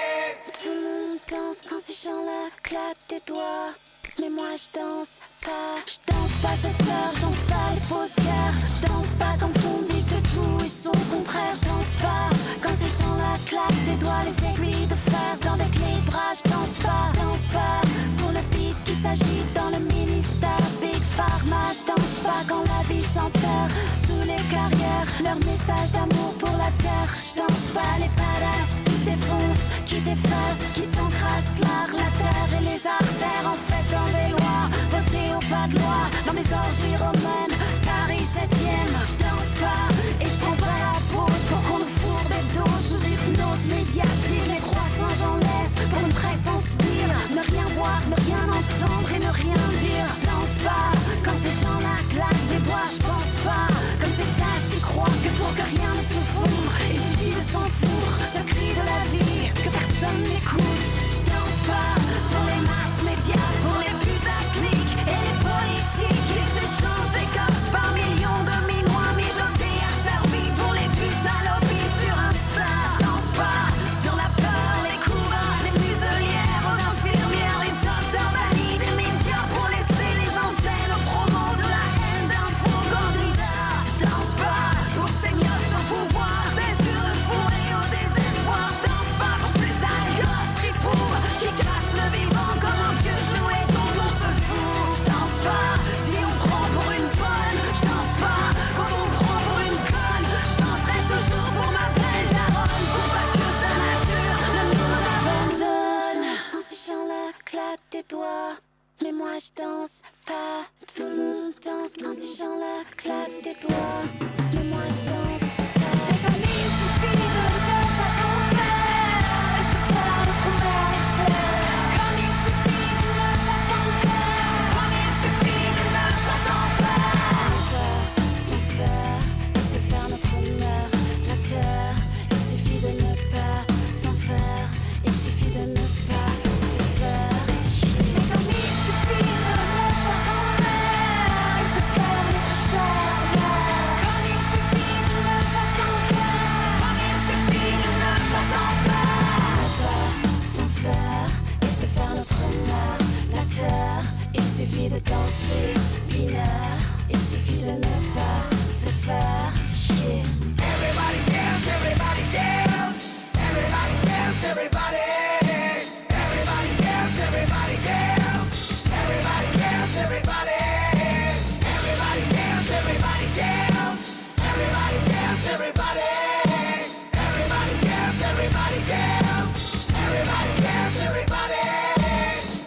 H: Tout le monde danse quand ces gens-là claquent des doigts. Mais moi je danse pas, je danse pas cette heure, je danse pas les fausses guerres. Je danse pas quand on dit que tout est son contraire. Je danse pas quand ces gens-là claquent des doigts, les aiguilles de fer dans des clés de bras. Je danse pas, je danse pas pour le beat qui s'agite dans le ministère Big Pharma. Je danse pas quand la vie s'enterre sous les carrières, leur message d'amour pour la terre. Je danse pas les badass qui défoncent, qui défacent, qui t'encrassent l'art, la terre et les artères. En fait dans des lois, voter au pas de loi, dans mes orgies romaines, Paris septième. Je danse pas et je prends pas la pause pour qu'on nous fourre des doses sous hypnose médiatique. Les trois singes en laisse pour une presse en spire. Ne rien voir, ne rien entendre et ne rien dire. Je danse pas quand ces gens-là claquent des doigts. Je pense pas comme ces tâches qui croient que pour que rien ne s'effondre, il suffit de s'en foutre. Ce cri de la vie que personne n'écoute. Je danse pas pour les masses médias, pour les putaclics et les politiques qui s'échangent des gosses par millions de minois mijotés asservis pour les putains lobbies sur Insta. Je danse pas sur la peur, les coups bas, les muselières aux infirmières, les docteurs bannis des médias pour laisser les antennes aux promos de la haine d'un faux candidat. Je danse pas pour ces mioches au pouvoir, des yeux de fourré au désespoir. Je danse pas pour ces sales gosses ripoux qui cassent le vivant comme un vieux jouet dont on se fout. Je danse pas si on prend pour une bonne. Je danse pas quand on prend pour une conne. Je danserai toujours pour ma belle daronne, pour pas que sa nature ne nous abandonne. Quand ces gens-là claquent des doigts, mais moi je danse pas. Tout le monde danse quand ces gens-là claquent des doigts, mais moi je danse pas. Mais comme il suffit de ne pas en faire et se faire notre mérite. Comme il suffit de ne pas en faire, comme il suffit de ne pas en faire. Sans faire et se faire notre honneur, la terre. Il suffit de ne pas s'en faire, il suffit de ne pas se faire chier. Mais comme il suffit de ne pas en faire et se faire notre chair. Comme il suffit de ne pas en faire, comme il suffit de ne pas en faire. Pas s'en faire et se faire notre honneur, la terre. Il suffit de danser, binaire. Il suffit de ne pas se faire chier.
G: Everybody dance, everybody dance. Everybody dance, everybody. Everybody dance, everybody dance. Everybody dance, everybody. Everybody dance, everybody dance. Everybody dance, everybody. Everybody dance, everybody dance. Everybody dance, everybody.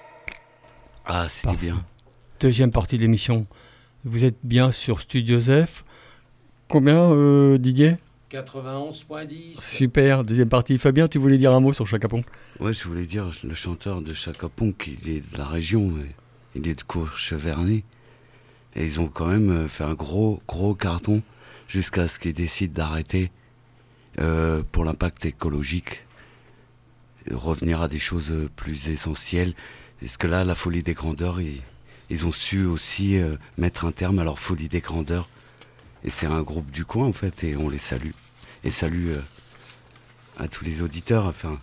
C: Ah, c'était
A: Parfait.
C: bien.
A: Deuxième partie de l'émission. Vous êtes bien sur Studio Zef. Combien, euh, Didier?
D: quatre-vingt-onze virgule dix.
A: Super. Deuxième partie. Fabien, tu voulais dire un mot sur Chaka Ponk?
C: Ouais, je voulais dire, le chanteur de Chaka Ponk, il est de la région, et il est de Courcheverny. Et ils ont quand même euh, fait un gros, gros carton jusqu'à ce qu'ils décident d'arrêter euh, pour l'impact écologique. Et revenir à des choses euh, plus essentielles. Parce que là, la folie des grandeurs, ils, ils ont su aussi euh, mettre un terme à leur folie des grandeurs. Et c'est un groupe du coin, en fait, et on les salue. Et salut euh, à tous les auditeurs, enfin...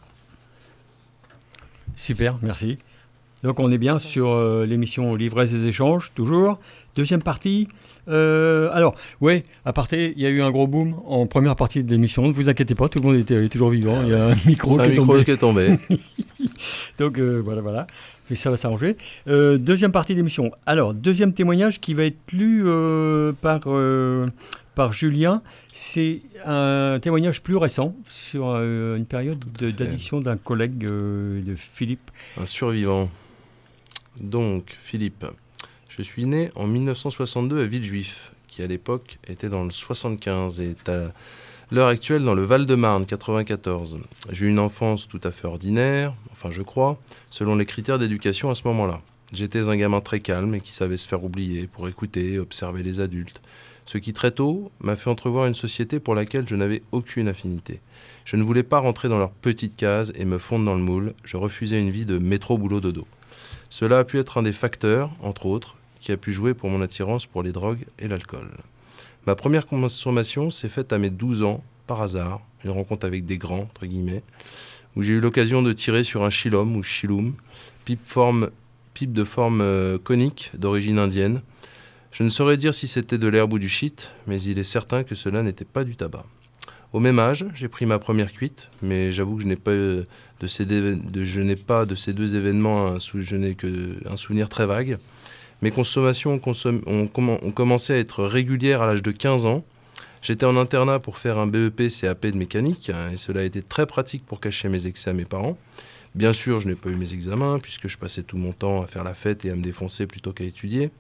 A: Super, merci. Donc on est bien sur euh, l'émission L'ivresse des échanges, toujours. Deuxième partie. Euh, alors, ouais, à parté, il y a eu un gros boom en première partie de l'émission. Ne vous inquiétez pas, tout le monde était toujours vivant. Il y a un micro,
E: C'est un
A: qui, est
E: micro
A: tombé.
E: qui est tombé.
A: Donc euh, voilà, voilà. Mais ça va s'arranger. Euh, deuxième partie d'émission. Alors, deuxième témoignage qui va être lu euh, par, euh, par Julien. C'est un témoignage plus récent sur euh, une période de, d'addiction d'un collègue euh, de Philippe.
E: Un survivant. Donc, Philippe, je suis né en mille neuf cent soixante-deux à Villejuif, qui à l'époque était dans le soixante-quinze et est à l'heure actuelle dans le Val-de-Marne, quatre-vingt-quatorze. J'ai eu une enfance tout à fait ordinaire, enfin je crois, selon les critères d'éducation à ce moment-là. J'étais un gamin très calme et qui savait se faire oublier pour écouter et observer les adultes. Ce qui très tôt m'a fait entrevoir une société pour laquelle je n'avais aucune affinité. Je ne voulais pas rentrer dans leur petite case et me fondre dans le moule. Je refusais une vie de métro-boulot-dodo. Cela a pu être un des facteurs, entre autres, qui a pu jouer pour mon attirance pour les drogues et l'alcool. Ma première consommation s'est faite à mes douze ans, par hasard, une rencontre avec des grands, entre guillemets, où j'ai eu l'occasion de tirer sur un chilom ou chilum, pipe, forme, pipe de forme euh, conique d'origine indienne. Je ne saurais dire si c'était de l'herbe ou du shit, mais il est certain que cela n'était pas du tabac. Au même âge, j'ai pris ma première cuite, mais j'avoue que je n'ai pas de ces, de, je n'ai pas de ces deux événements, un, sou, je n'ai que un souvenir très vague. Mes consommations ont, consomm, ont, ont commencé à être régulières à l'âge de quinze ans. J'étais en internat pour faire un B E P C A P de mécanique, et cela a été très pratique pour cacher mes excès à mes parents. Bien sûr, je n'ai pas eu mes examens, puisque je passais tout mon temps à faire la fête et à me défoncer plutôt qu'à étudier.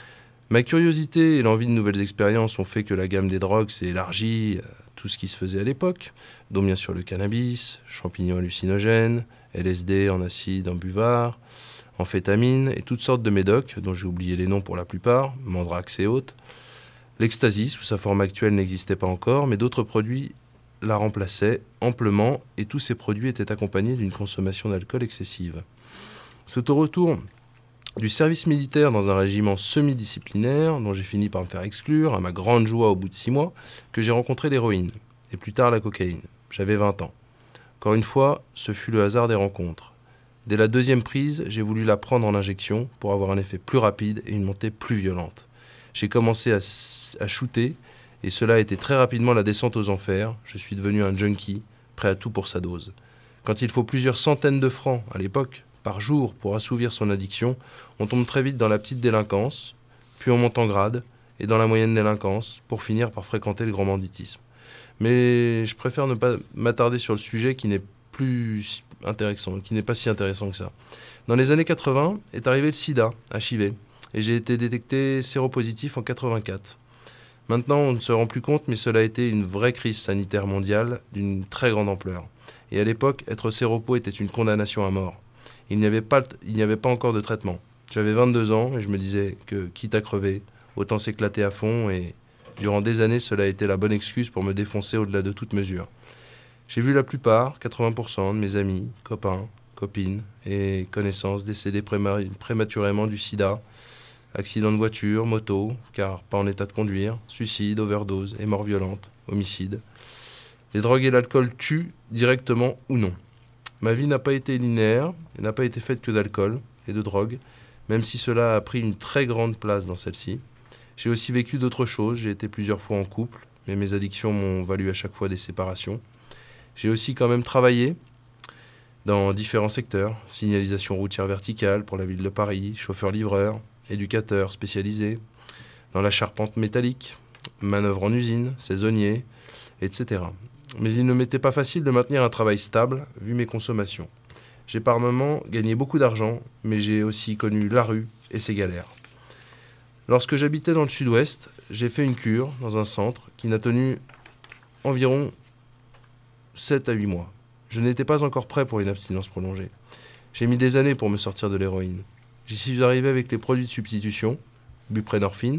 E: Ma curiosité et l'envie de nouvelles expériences ont fait que la gamme des drogues s'est élargie à tout ce qui se faisait à l'époque, dont bien sûr le cannabis, champignons hallucinogènes, L S D en acide, en buvard, amphétamines et toutes sortes de médocs, dont j'ai oublié les noms pour la plupart, mandrax et autres. L'ecstasy, sous sa forme actuelle, n'existait pas encore, mais d'autres produits la remplaçaient amplement et tous ces produits étaient accompagnés d'une consommation d'alcool excessive. C'est au retour du service militaire dans un régiment semi-disciplinaire, dont j'ai fini par me faire exclure, à ma grande joie au bout de six mois, que j'ai rencontré l'héroïne, et plus tard la cocaïne. J'avais vingt ans. Encore une fois, ce fut le hasard des rencontres. Dès la deuxième prise, j'ai voulu la prendre en injection pour avoir un effet plus rapide et une montée plus violente. J'ai commencé à, à shooter, et cela a été très rapidement la descente aux enfers. Je suis devenu un junkie, prêt à tout pour sa dose. Quand il faut plusieurs centaines de francs, à l'époque, par jour pour assouvir son addiction, on tombe très vite dans la petite délinquance, puis on monte en grade, et dans la moyenne délinquance, pour finir par fréquenter le grand banditisme. Mais je préfère ne pas m'attarder sur le sujet qui n'est plus intéressant, qui n'est pas si intéressant que ça. Dans les années quatre-vingts est arrivé le sida, H I V, et j'ai été détecté séropositif en quatre-vingt-quatre. Maintenant, on ne se rend plus compte, mais cela a été une vraie crise sanitaire mondiale d'une très grande ampleur. Et à l'époque, être séropo était une condamnation à mort. Il n'y avait pas, il n'y avait pas encore de traitement. J'avais vingt-deux ans et je me disais que, quitte à crever, autant s'éclater à fond et, durant des années, cela a été la bonne excuse pour me défoncer au-delà de toute mesure. J'ai vu la plupart, quatre-vingts pour cent de mes amis, copains, copines et connaissances décédés préma- prématurément du sida, accidents de voiture, moto, car pas en état de conduire, suicide, overdose et mort violente, homicide. Les drogues et l'alcool tuent directement ou non. Ma vie n'a pas été linéaire et n'a pas été faite que d'alcool et de drogue, même si cela a pris une très grande place dans celle-ci. J'ai aussi vécu d'autres choses, j'ai été plusieurs fois en couple, mais mes addictions m'ont valu à chaque fois des séparations. J'ai aussi quand même travaillé dans différents secteurs, signalisation routière verticale pour la ville de Paris, chauffeur-livreur, éducateur spécialisé, dans la charpente métallique, manœuvre en usine, saisonnier, et cetera. Mais il ne m'était pas facile de maintenir un travail stable, vu mes consommations. J'ai par moments gagné beaucoup d'argent, mais j'ai aussi connu la rue et ses galères. Lorsque j'habitais dans le sud-ouest, j'ai fait une cure dans un centre qui n'a tenu environ sept à huit mois. Je n'étais pas encore prêt pour une abstinence prolongée. J'ai mis des années pour me sortir de l'héroïne. J'y suis arrivé avec les produits de substitution, buprenorphine,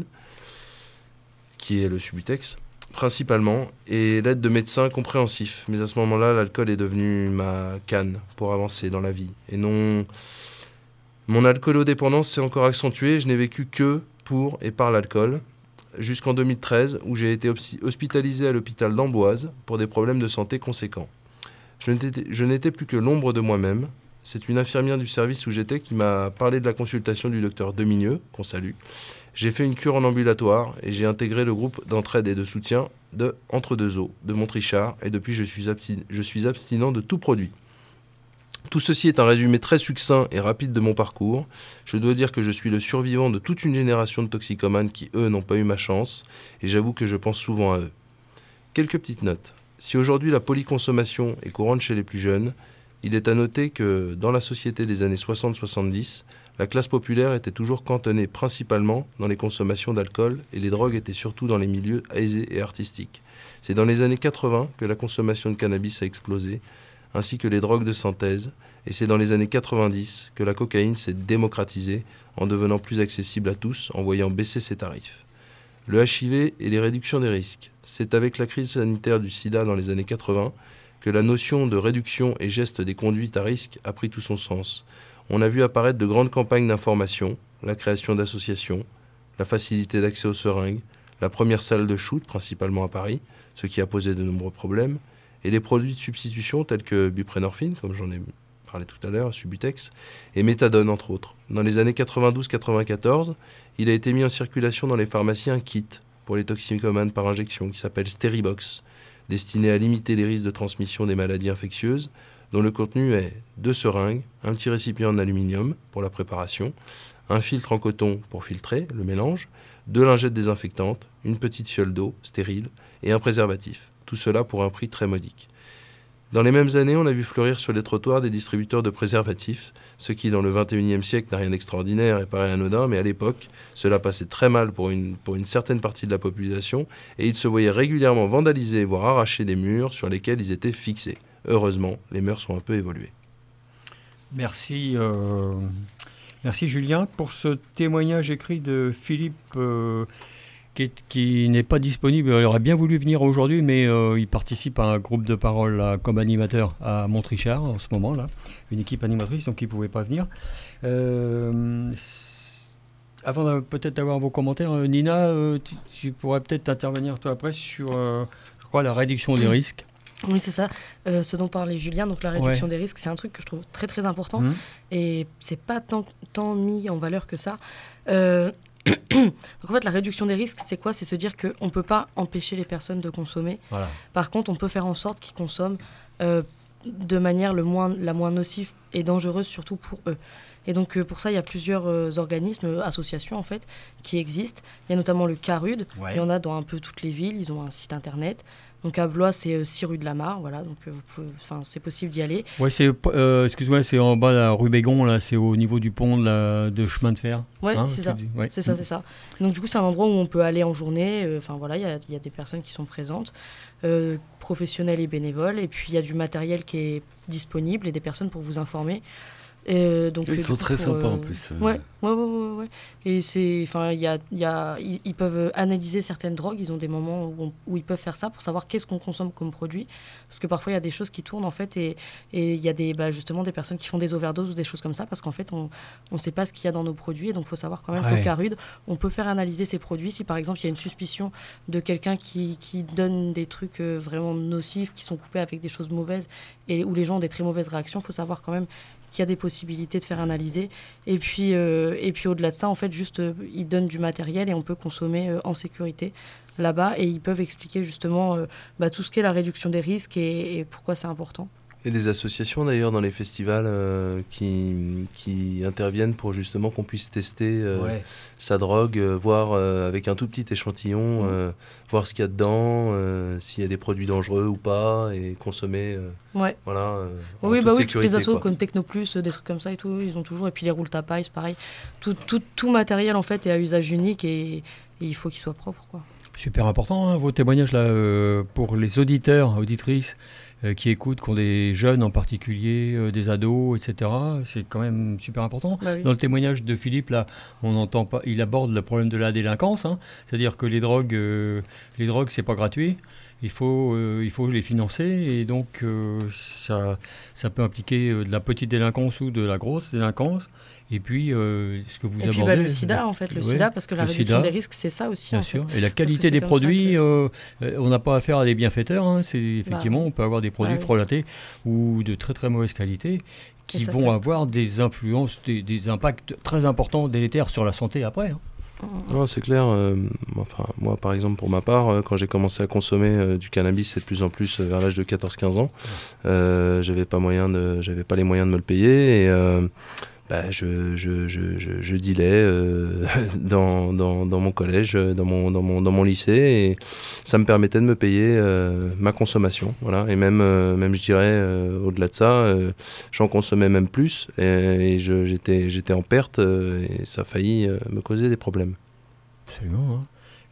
E: qui est le Subutex, principalement, et l'aide de médecins compréhensifs. Mais à ce moment-là, l'alcool est devenu ma canne pour avancer dans la vie. Et non, mon alcoolodépendance s'est encore accentuée. Je n'ai vécu que pour et par l'alcool, jusqu'en deux mille treize, où j'ai été hospitalisé à l'hôpital d'Amboise pour des problèmes de santé conséquents. Je n'étais, je n'étais plus que l'ombre de moi-même. C'est une infirmière du service où j'étais qui m'a parlé de la consultation du docteur Demigneux, qu'on salue. J'ai fait une cure en ambulatoire et j'ai intégré le groupe d'entraide et de soutien de Entre deux eaux, de Montrichard, et depuis je suis, abstin- je suis abstinent de tout produit. Tout ceci est un résumé très succinct et rapide de mon parcours. Je dois dire que je suis le survivant de toute une génération de toxicomanes qui, eux, n'ont pas eu ma chance, et j'avoue que je pense souvent à eux. Quelques petites notes. Si aujourd'hui la polyconsommation est courante chez les plus jeunes, il est à noter que dans la société des années soixante soixante-dix, la classe populaire était toujours cantonnée principalement dans les consommations d'alcool et les drogues étaient surtout dans les milieux aisés et artistiques. C'est dans les années quatre-vingts que la consommation de cannabis a explosé, ainsi que les drogues de synthèse, et c'est dans les années quatre-vingt-dix que la cocaïne s'est démocratisée en devenant plus accessible à tous en voyant baisser ses tarifs. Le H I V et les réductions des risques. C'est avec la crise sanitaire du sida dans les années quatre-vingts que la notion de réduction et geste des conduites à risque a pris tout son sens. On a vu apparaître de grandes campagnes d'information, la création d'associations, la facilité d'accès aux seringues, la première salle de shoot, principalement à Paris, ce qui a posé de nombreux problèmes, et les produits de substitution tels que buprenorphine, comme j'en ai parlé tout à l'heure, Subutex, et méthadone, entre autres. Dans les années quatre-vingt-douze quatre-vingt-quatorze, il a été mis en circulation dans les pharmacies un kit pour les toxicomanes par injection qui s'appelle Steribox, destiné à limiter les risques de transmission des maladies infectieuses, dont le contenu est deux seringues, un petit récipient en aluminium pour la préparation, un filtre en coton pour filtrer le mélange, deux lingettes désinfectantes, une petite fiole d'eau stérile et un préservatif. Tout cela pour un prix très modique. Dans les mêmes années, on a vu fleurir sur les trottoirs des distributeurs de préservatifs, ce qui, dans le vingt et unième siècle, n'a rien d'extraordinaire et paraît anodin, mais à l'époque, cela passait très mal pour une, pour une certaine partie de la population, et ils se voyaient régulièrement vandaliser, voire arracher des murs sur lesquels ils étaient fixés. Heureusement, les mœurs ont un peu évolué.
A: Merci, euh, merci Julien pour ce témoignage écrit de Philippe euh, qui, est, qui n'est pas disponible. Il aurait bien voulu venir aujourd'hui, mais euh, il participe à un groupe de parole là, comme animateur à Montrichard en ce moment, là, une équipe animatrice, donc il ne pouvait pas venir. Euh, avant de, peut-être d'avoir vos commentaires, euh, Nina, euh, tu, tu pourrais peut-être intervenir toi après sur euh, je crois, la réduction des risques.
B: Oui, c'est ça. Euh, ce dont parlait Julien, donc la réduction ouais. des risques, c'est un truc que je trouve très très important mmh. et c'est pas tant, tant mis en valeur que ça. Euh, donc en fait, la réduction des risques, c'est quoi ? C'est se dire qu'on ne peut pas empêcher les personnes de consommer. Voilà. Par contre, on peut faire en sorte qu'ils consomment euh, de manière le moins, la moins nocive et dangereuse, surtout pour eux. Et donc, euh, pour ça, il y a plusieurs euh, organismes, euh, associations, en fait, qui existent. Il y a notamment le CARUD. Ouais. Il y en a dans un peu toutes les villes. Ils ont un site internet. Donc, à Blois, c'est euh, six rue de la Mare. Voilà, donc euh, vous pouvez, c'est possible d'y aller.
A: Oui, c'est, euh, excuse-moi, c'est en bas de la rue Bégon, là. C'est au niveau du pont de, la, de chemin de fer.
B: Oui,
A: hein,
B: c'est, ça. Ouais. c'est ça, c'est ça. Donc, du coup, c'est un endroit où on peut aller en journée. Enfin, euh, voilà, il y, y a des personnes qui sont présentes, euh, professionnels et bénévoles. Et puis, il y a du matériel qui est disponible et des personnes pour vous informer. Euh, donc,
C: ils
B: euh,
C: sont
B: coup,
C: très
B: pour,
C: sympas
B: euh,
C: en plus. Euh...
B: Ouais, ouais, ouais, ouais, ouais. Et c'est, enfin, il y a, il y a, ils, ils peuvent analyser certaines drogues. Ils ont des moments où, on, où ils peuvent faire ça pour savoir qu'est-ce qu'on consomme comme produit. Parce que parfois il y a des choses qui tournent en fait, et et il y a des, bah, justement des personnes qui font des overdoses ou des choses comme ça parce qu'en fait on, on sait pas ce qu'il y a dans nos produits. Et donc il faut savoir quand même ouais. qu'au CARUD, on peut faire analyser ces produits. Si par exemple il y a une suspicion de quelqu'un qui, qui donne des trucs euh, vraiment nocifs, qui sont coupés avec des choses mauvaises et où les gens ont des très mauvaises réactions, il faut savoir quand même qu'il y a des possibilités de faire analyser. Et puis, euh, et puis au-delà de ça, en fait, juste, euh, ils donnent du matériel et on peut consommer euh, en sécurité là-bas. Et ils peuvent expliquer justement euh, bah, tout ce qu'est la réduction des risques et, et pourquoi c'est important.
E: Et des associations d'ailleurs dans les festivals euh, qui, qui interviennent pour justement qu'on puisse tester euh, ouais. sa drogue, euh, voir euh, avec un tout petit échantillon, mmh. euh, voir ce qu'il y a dedans, euh, s'il y a des produits dangereux ou pas, et consommer. Euh,
B: ouais.
E: Voilà. Euh,
B: oui, bah oui, toutes les assos comme Technoplus, des trucs comme ça et tout, ils ont toujours. Et puis les roules tapailles, c'est pareil. Tout, tout, tout matériel en fait est à usage unique et, et il faut qu'il soit propre, quoi.
A: Super important hein, vos témoignages là euh, pour les auditeurs, auditrices. Euh, qui écoutent, qui ont des jeunes en particulier, euh, des ados, et cetera. C'est quand même super important. Bah oui. Dans le témoignage de Philippe, là, on entend pas, il aborde le problème de la délinquance, hein. C'est-à-dire que les drogues, euh, les drogues, c'est pas gratuit. Il faut, euh, il faut les financer et donc euh, ça, ça peut impliquer euh, de la petite délinquance ou de la grosse délinquance. Et puis, euh, ce que vous
B: et
A: abordez...
B: Et puis bah, le sida, en fait, le ouais, sida, parce que la réduction sida, des risques, c'est ça aussi.
A: Bien
B: en
A: sûr.
B: fait.
A: Et la qualité des produits, que... euh, on n'a pas affaire à des bienfaiteurs. Hein. C'est, effectivement, bah, on peut avoir des produits bah, frelatés oui. ou de très très mauvaise qualité qui vont avoir des influences, des, des impacts très importants, délétères sur la santé après. Hein.
E: Non, c'est clair. Euh, enfin, moi, par exemple, pour ma part, euh, quand j'ai commencé à consommer euh, du cannabis, c'est de plus en plus euh, vers l'âge de quatorze quinze ans. Euh, j'avais pas moyen de, j'avais pas les moyens de me le payer et euh, bah, je, je, je, je, je dealais euh, dans, dans, dans mon collège, dans mon, dans, mon, dans mon lycée, et ça me permettait de me payer euh, ma consommation. Voilà. Et même, euh, même je dirais, euh, au-delà de ça, euh, j'en consommais même plus, et, et je, j'étais, j'étais en perte, euh, et ça a failli euh, me causer des problèmes.
A: Absolument. Hein.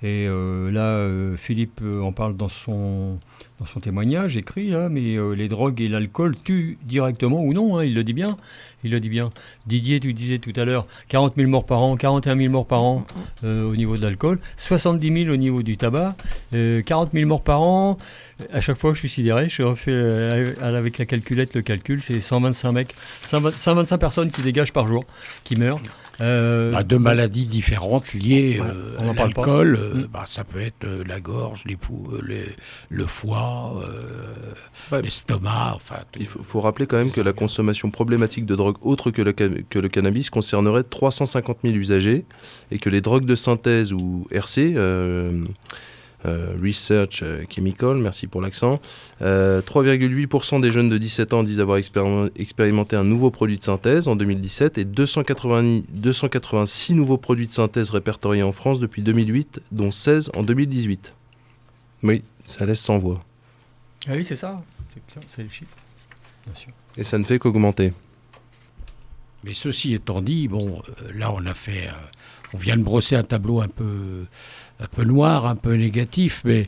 A: Et euh, là, euh, Philippe euh, en parle dans son, dans son témoignage écrit, là, mais euh, les drogues et l'alcool tuent directement ou non, hein, il le dit bien. Il le dit bien. Didier, tu disais tout à l'heure, quarante mille morts par an, quarante et un mille morts par an euh, au niveau de l'alcool, soixante-dix mille au niveau du tabac, euh, quarante mille morts par an. À chaque fois, je suis sidéré. Je refais euh, avec la calculette le calcul. C'est cent vingt-cinq mecs, cent vingt-cinq personnes qui dégagent par jour, qui meurent. Euh,
D: bah, de maladies différentes liées
A: ouais,
D: euh,
A: on en
D: à
A: parle
D: l'alcool. Euh,
A: Mm.
D: bah, ça peut être euh, la gorge, les pou- euh, les- le foie, euh,
E: Ouais.
D: l'estomac. Enfin, tout.
E: Il faut, faut rappeler quand même que la consommation problématique de drogue autre que le, ca- que le cannabis concernerait trois cent cinquante mille usagers et que les drogues de synthèse ou R C, euh, euh, Research euh, Chemical, merci pour l'accent, euh, trois virgule huit pour cent des jeunes de dix-sept ans disent avoir expérim- expérimenté un nouveau produit de synthèse en deux mille dix-sept et deux cent quatre-vingt-dix deux cent quatre-vingt-six nouveaux produits de synthèse répertoriés en France depuis deux mille huit, dont seize en deux mille dix-huit. Oui, ça laisse sans voix.
A: Ah oui, c'est ça. C'est clair, c'est le chiffre. Bien sûr.
E: Et ça ne fait qu'augmenter.
D: Mais ceci étant dit, bon, euh, là on a fait, euh, on vient de brosser un tableau un peu, un peu noir, un peu négatif, mais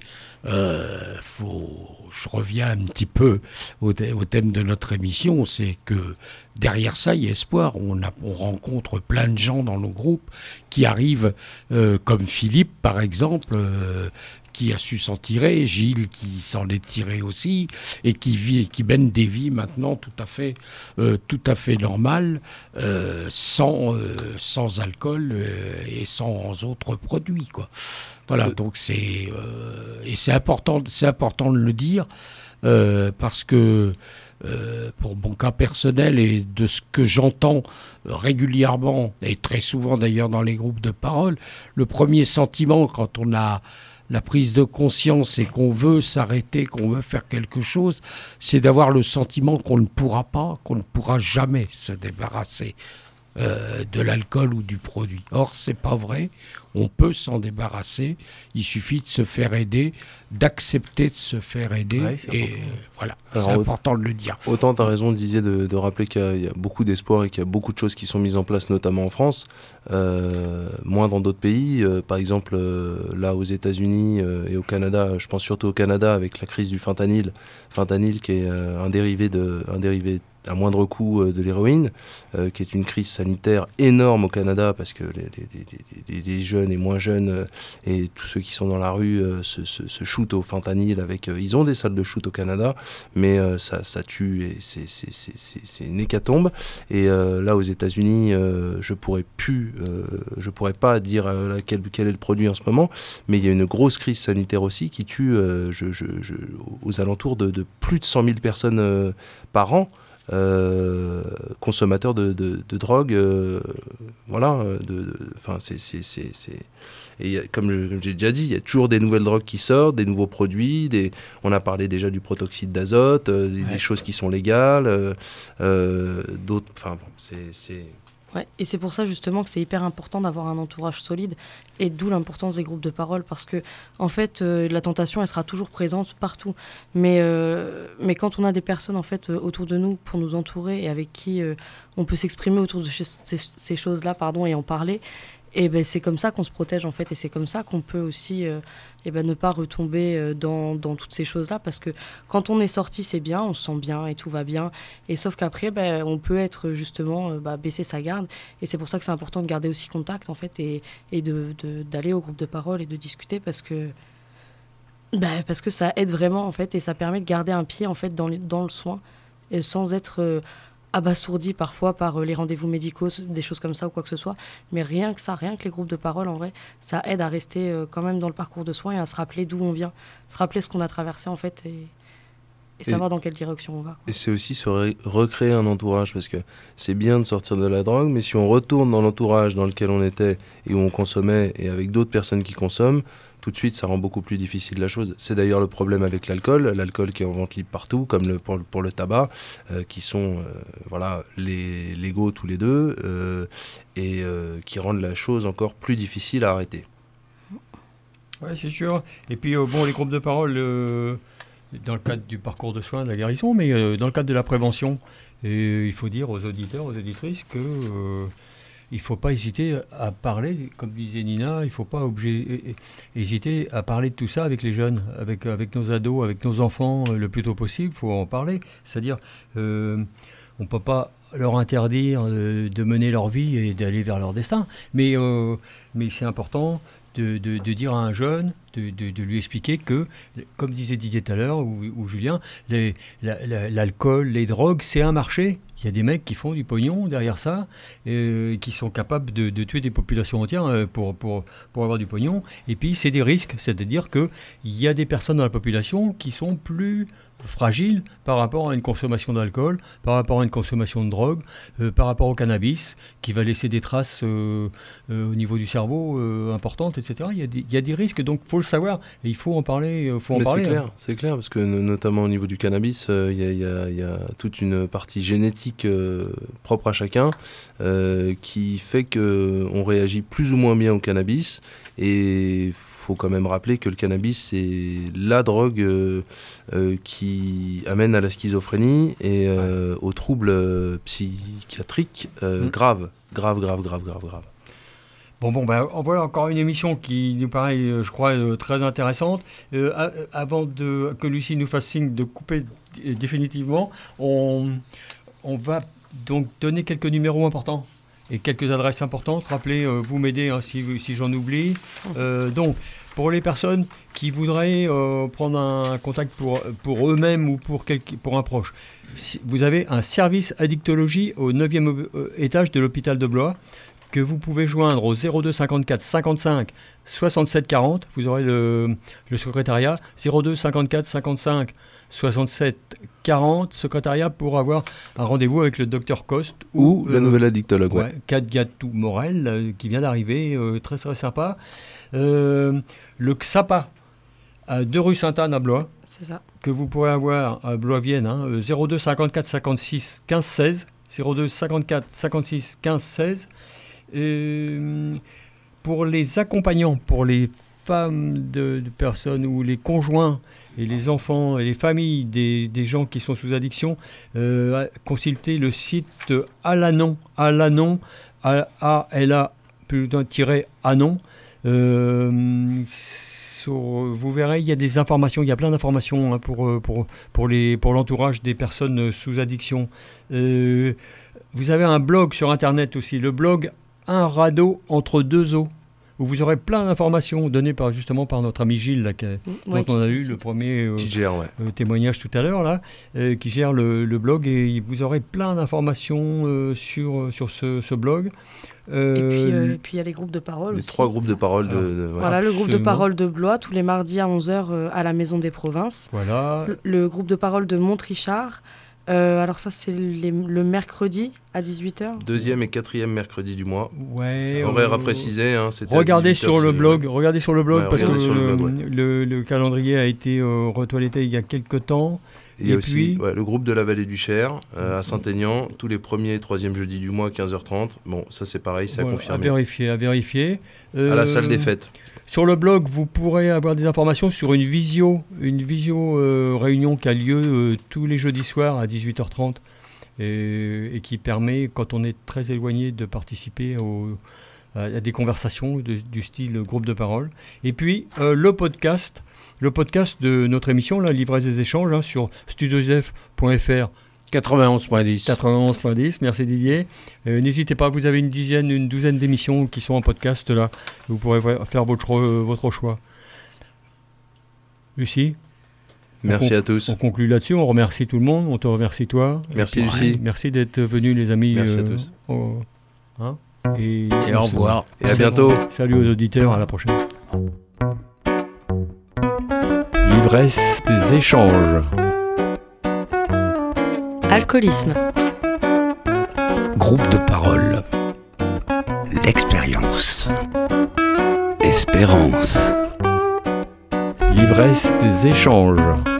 D: euh, faut, je reviens un petit peu au, thé- au thème de notre émission, c'est que derrière ça, il y a espoir. On, a, on rencontre plein de gens dans nos groupes qui arrivent, euh, comme Philippe par exemple, euh, qui a su s'en tirer, Gilles qui s'en est tiré aussi, et qui vit, qui mène des vies maintenant tout à fait, euh, tout à fait normales, euh, sans, euh, sans alcool euh, et sans autres produits, quoi. Voilà, donc c'est euh, et c'est important, c'est important de le dire euh, parce que euh, pour mon cas personnel et de ce que j'entends régulièrement et très souvent d'ailleurs dans les groupes de parole, le premier sentiment quand on a la prise de conscience et qu'on veut s'arrêter, qu'on veut faire quelque chose, c'est d'avoir le sentiment qu'on ne pourra pas, qu'on ne pourra jamais se débarrasser euh, de l'alcool ou du produit. Or, c'est pas vrai. On peut s'en débarrasser. Il suffit de se faire aider, d'accepter de se faire aider.
A: Ouais, c'est
D: et
A: important.
D: euh, voilà,
E: Alors,
D: c'est
E: au-
D: important de le dire.
E: Autant tu as raison, Didier, de, de rappeler qu'il y a, il y a beaucoup d'espoir et qu'il y a beaucoup de choses qui sont mises en place, notamment en France, euh, moins dans d'autres pays. Euh, par exemple, euh, là aux États-Unis euh, et au Canada, je pense surtout au Canada avec la crise du fentanyl, fentanyl qui est euh, un dérivé de, un dérivé à moindre coût euh, de l'héroïne, euh, qui est une crise sanitaire énorme au Canada parce que les, les, les, les, les jeunes et moins jeunes euh, et tous ceux qui sont dans la rue euh, se, se, se shootent au fentanyl avec. Euh, ils ont des salles de shoot au Canada, mais euh, ça, ça tue et c'est, c'est, c'est, c'est, c'est une hécatombe. Et euh, là aux États-Unis, euh, je pourrais plus, euh, je pourrais pas dire euh, là, quel, quel est le produit en ce moment, mais il y a une grosse crise sanitaire aussi qui tue euh, je, je, je, aux alentours de, de plus de cent mille personnes euh, par an. Euh, consommateurs de, de, de drogue, euh, voilà, enfin c'est, c'est, c'est, c'est... Et y a, comme, je, comme j'ai déjà dit, il y a toujours des nouvelles drogues qui sortent, des nouveaux produits, des... on a parlé déjà du protoxyde d'azote, euh, des,
A: Ouais.
E: des choses qui sont légales, euh, euh, d'autres, enfin bon, c'est, c'est...
B: Ouais, et c'est pour ça justement que c'est hyper important d'avoir un entourage solide, et d'où l'importance des groupes de parole, parce que en fait euh, la tentation elle sera toujours présente partout, mais, euh, mais quand on a des personnes en fait euh, autour de nous pour nous entourer et avec qui euh, on peut s'exprimer autour de ces, ces, ces choses-là pardon, et en parler, et ben c'est comme ça qu'on se protège en fait, et c'est comme ça qu'on peut aussi euh, et ben ne pas retomber euh, dans, dans toutes ces choses-là, parce que quand on est sorti c'est bien, on se sent bien et tout va bien, et sauf qu'après ben, on peut être justement euh, bah, baisser sa garde, et c'est pour ça que c'est important de garder aussi contact en fait, et, et de, de, d'aller au groupe de parole et de discuter, parce que ben, parce que ça aide vraiment en fait, et ça permet de garder un pied en fait dans, le- dans le soin, et sans être euh, abasourdi parfois par euh, les rendez-vous médicaux, des choses comme ça ou quoi que ce soit. Mais rien que ça, rien que les groupes de parole, en vrai, ça aide à rester euh, quand même dans le parcours de soins et à se rappeler d'où on vient, se rappeler ce qu'on a traversé en fait, et, et savoir dans quelle direction on va, quoi.
E: Et c'est aussi se ré- recréer un entourage, parce que c'est bien de sortir de la drogue, mais si on retourne dans l'entourage dans lequel on était et où on consommait, et avec d'autres personnes qui consomment, tout de suite ça rend beaucoup plus difficile la chose. C'est d'ailleurs le problème avec l'alcool, l'alcool qui est en vente libre partout, comme le, pour, pour le tabac, euh, qui sont euh, voilà, les, légaux tous les deux, euh, et euh, qui rendent la chose encore plus difficile à arrêter.
A: Oui, c'est sûr. Et puis, euh, bon, les groupes de parole, euh, dans le cadre du parcours de soins de la guérison, mais euh, dans le cadre de la prévention, et il faut dire aux auditeurs, aux auditrices que euh, il ne faut pas hésiter à parler, comme disait Nina, il ne faut pas obligé, hésiter à parler de tout ça avec les jeunes, avec, avec nos ados, avec nos enfants, le plus tôt possible, il faut en parler. C'est-à-dire, euh, on ne peut pas leur interdire de, de mener leur vie et d'aller vers leur destin, mais, euh, mais c'est important de, de, de dire à un jeune, de, de, de lui expliquer que, comme disait Didier tout à l'heure, ou, ou Julien, les, la, la, l'alcool, les drogues, c'est un marché. Il y a des mecs qui font du pognon derrière ça, euh, qui sont capables de, de tuer des populations entières pour, pour, pour avoir du pognon. Et puis, c'est des risques, c'est-à-dire qu'il y a des personnes dans la population qui sont plus fragiles par rapport à une consommation d'alcool, par rapport à une consommation de drogue, euh, par rapport au cannabis, qui va laisser des traces euh, euh, au niveau du cerveau euh, importantes, et cetera. Il y a des, il y a des risques, donc il faut le savoir, et il faut en parler. Euh, faut en
E: Mais
A: parler
E: c'est clair,
A: hein.
E: c'est clair, parce que notamment au niveau du cannabis, il euh, y, y, y a toute une partie génétique euh, propre à chacun euh, qui fait qu'on réagit plus ou moins bien au cannabis, et il faut quand même rappeler que le cannabis, c'est la drogue euh, euh, qui amène à la schizophrénie et euh, ouais. aux troubles euh, psychiatriques euh, mmh. graves, graves, graves, graves, graves, graves.
A: Bon, bon, ben, voilà encore une émission qui nous paraît, je crois, euh, très intéressante. Euh, a, avant de, que Lucie nous fasse signe de couper d- définitivement, on, on va donc donner quelques numéros importants et quelques adresses importantes. Rappelez, euh, vous m'aidez hein, si, si j'en oublie. Euh, donc, pour les personnes qui voudraient euh, prendre un contact pour, pour eux-mêmes ou pour, quelque, pour un proche, si, vous avez un service addictologie au neuvième étage de l'hôpital de Blois que vous pouvez joindre au zéro deux cinquante-quatre cinquante-cinq soixante-sept quarante. Vous aurez le, le secrétariat zéro deux cinquante-quatre cinquante-cinq soixante-sept quarante, secrétariat pour avoir un rendez-vous avec le docteur Coste
E: ou, ou la euh, nouvelle addictologue.
A: Ouais, Kadiatou Morel, euh, qui vient d'arriver, euh, très très sympa. Euh, le X A P A, à deux rue Sainte-Anne à Blois.
B: C'est ça. Que
A: vous pourrez avoir à Blois-Vienne, hein, zéro deux cinquante-quatre cinquante-six quinze seize. zéro deux cinquante-quatre cinquante-six quinze seize. Euh, pour les accompagnants, pour les femmes de, de personnes ou les conjoints et les enfants et les familles des, des gens qui sont sous addiction, euh, consultez le site Alanon, Alanon, A-L-A-Anon. Euh, sur, vous verrez, il y a des informations, il y a plein d'informations hein, pour, pour, pour, les, pour l'entourage des personnes sous addiction. Euh, vous avez un blog sur Internet aussi, le blog Un radeau entre deux eaux, où vous aurez plein d'informations données par, justement par notre ami Gilles, là, qui, ouais, dont on a eu le premier euh,
E: gère, ouais.
A: euh, témoignage tout à l'heure, là, euh, qui gère le, le blog, et vous aurez plein d'informations euh, sur, sur ce, ce blog.
B: Euh, et puis euh, et puis il y a les groupes de parole
E: les
B: aussi.
E: trois groupes de parole.
B: Alors,
E: de, de,
B: voilà, le groupe de parole de Blois, tous les mardis à onze heures euh, à la Maison des Provinces.
A: Voilà.
B: Le, le groupe de parole de Montrichard. Euh, alors ça, c'est les, le mercredi à dix-huit heures.
E: Deuxième et quatrième mercredi du mois.
A: Ouais.
E: Horaire à préciser. Hein,
A: regardez sur le blog.
E: Le...
A: Regardez sur le blog ouais, parce que
E: le,
A: le,
E: blog, ouais.
A: le, le calendrier a été euh, retoiletté il y a quelques temps.
E: Il y a et aussi puis... ouais, le groupe de la Vallée du Cher euh, à Saint-Aignan, tous les premiers et troisième jeudis du mois à quinze heures trente. Bon, ça c'est pareil, c'est
A: voilà,
E: à confirmer.
A: À vérifier, à vérifier.
E: Euh, à la salle des fêtes.
A: Sur le blog, vous pourrez avoir des informations sur une visio, une visio euh, réunion qui a lieu euh, tous les jeudis soirs à dix-huit heures trente et, et qui permet, quand on est très éloigné, de participer au, à, à des conversations de, du style groupe de parole. Et puis euh, le podcast. Le podcast de notre émission, là, L'ivresse des échanges, hein, sur studio joseph point f r.
D: quatre-vingt-onze point dix.
A: quatre-vingt-onze point dix, merci Didier. Euh, n'hésitez pas, vous avez une dizaine, une douzaine d'émissions qui sont en podcast, là. Vous pourrez faire votre, euh, votre choix. Lucie ?
E: Merci
A: on,
E: à tous.
A: On conclut là-dessus, on remercie tout le monde, on te remercie toi.
E: Merci puis, Lucie.
A: Merci d'être venus les amis.
E: Merci
A: euh,
E: à tous.
A: Au, hein, et,
D: et au revoir.
E: Et à bientôt.
A: Salut aux auditeurs, à la prochaine. L'ivresse des échanges.
B: Alcoolisme.
I: Groupe de parole. L'expérience. Espérance.
A: L'ivresse des échanges.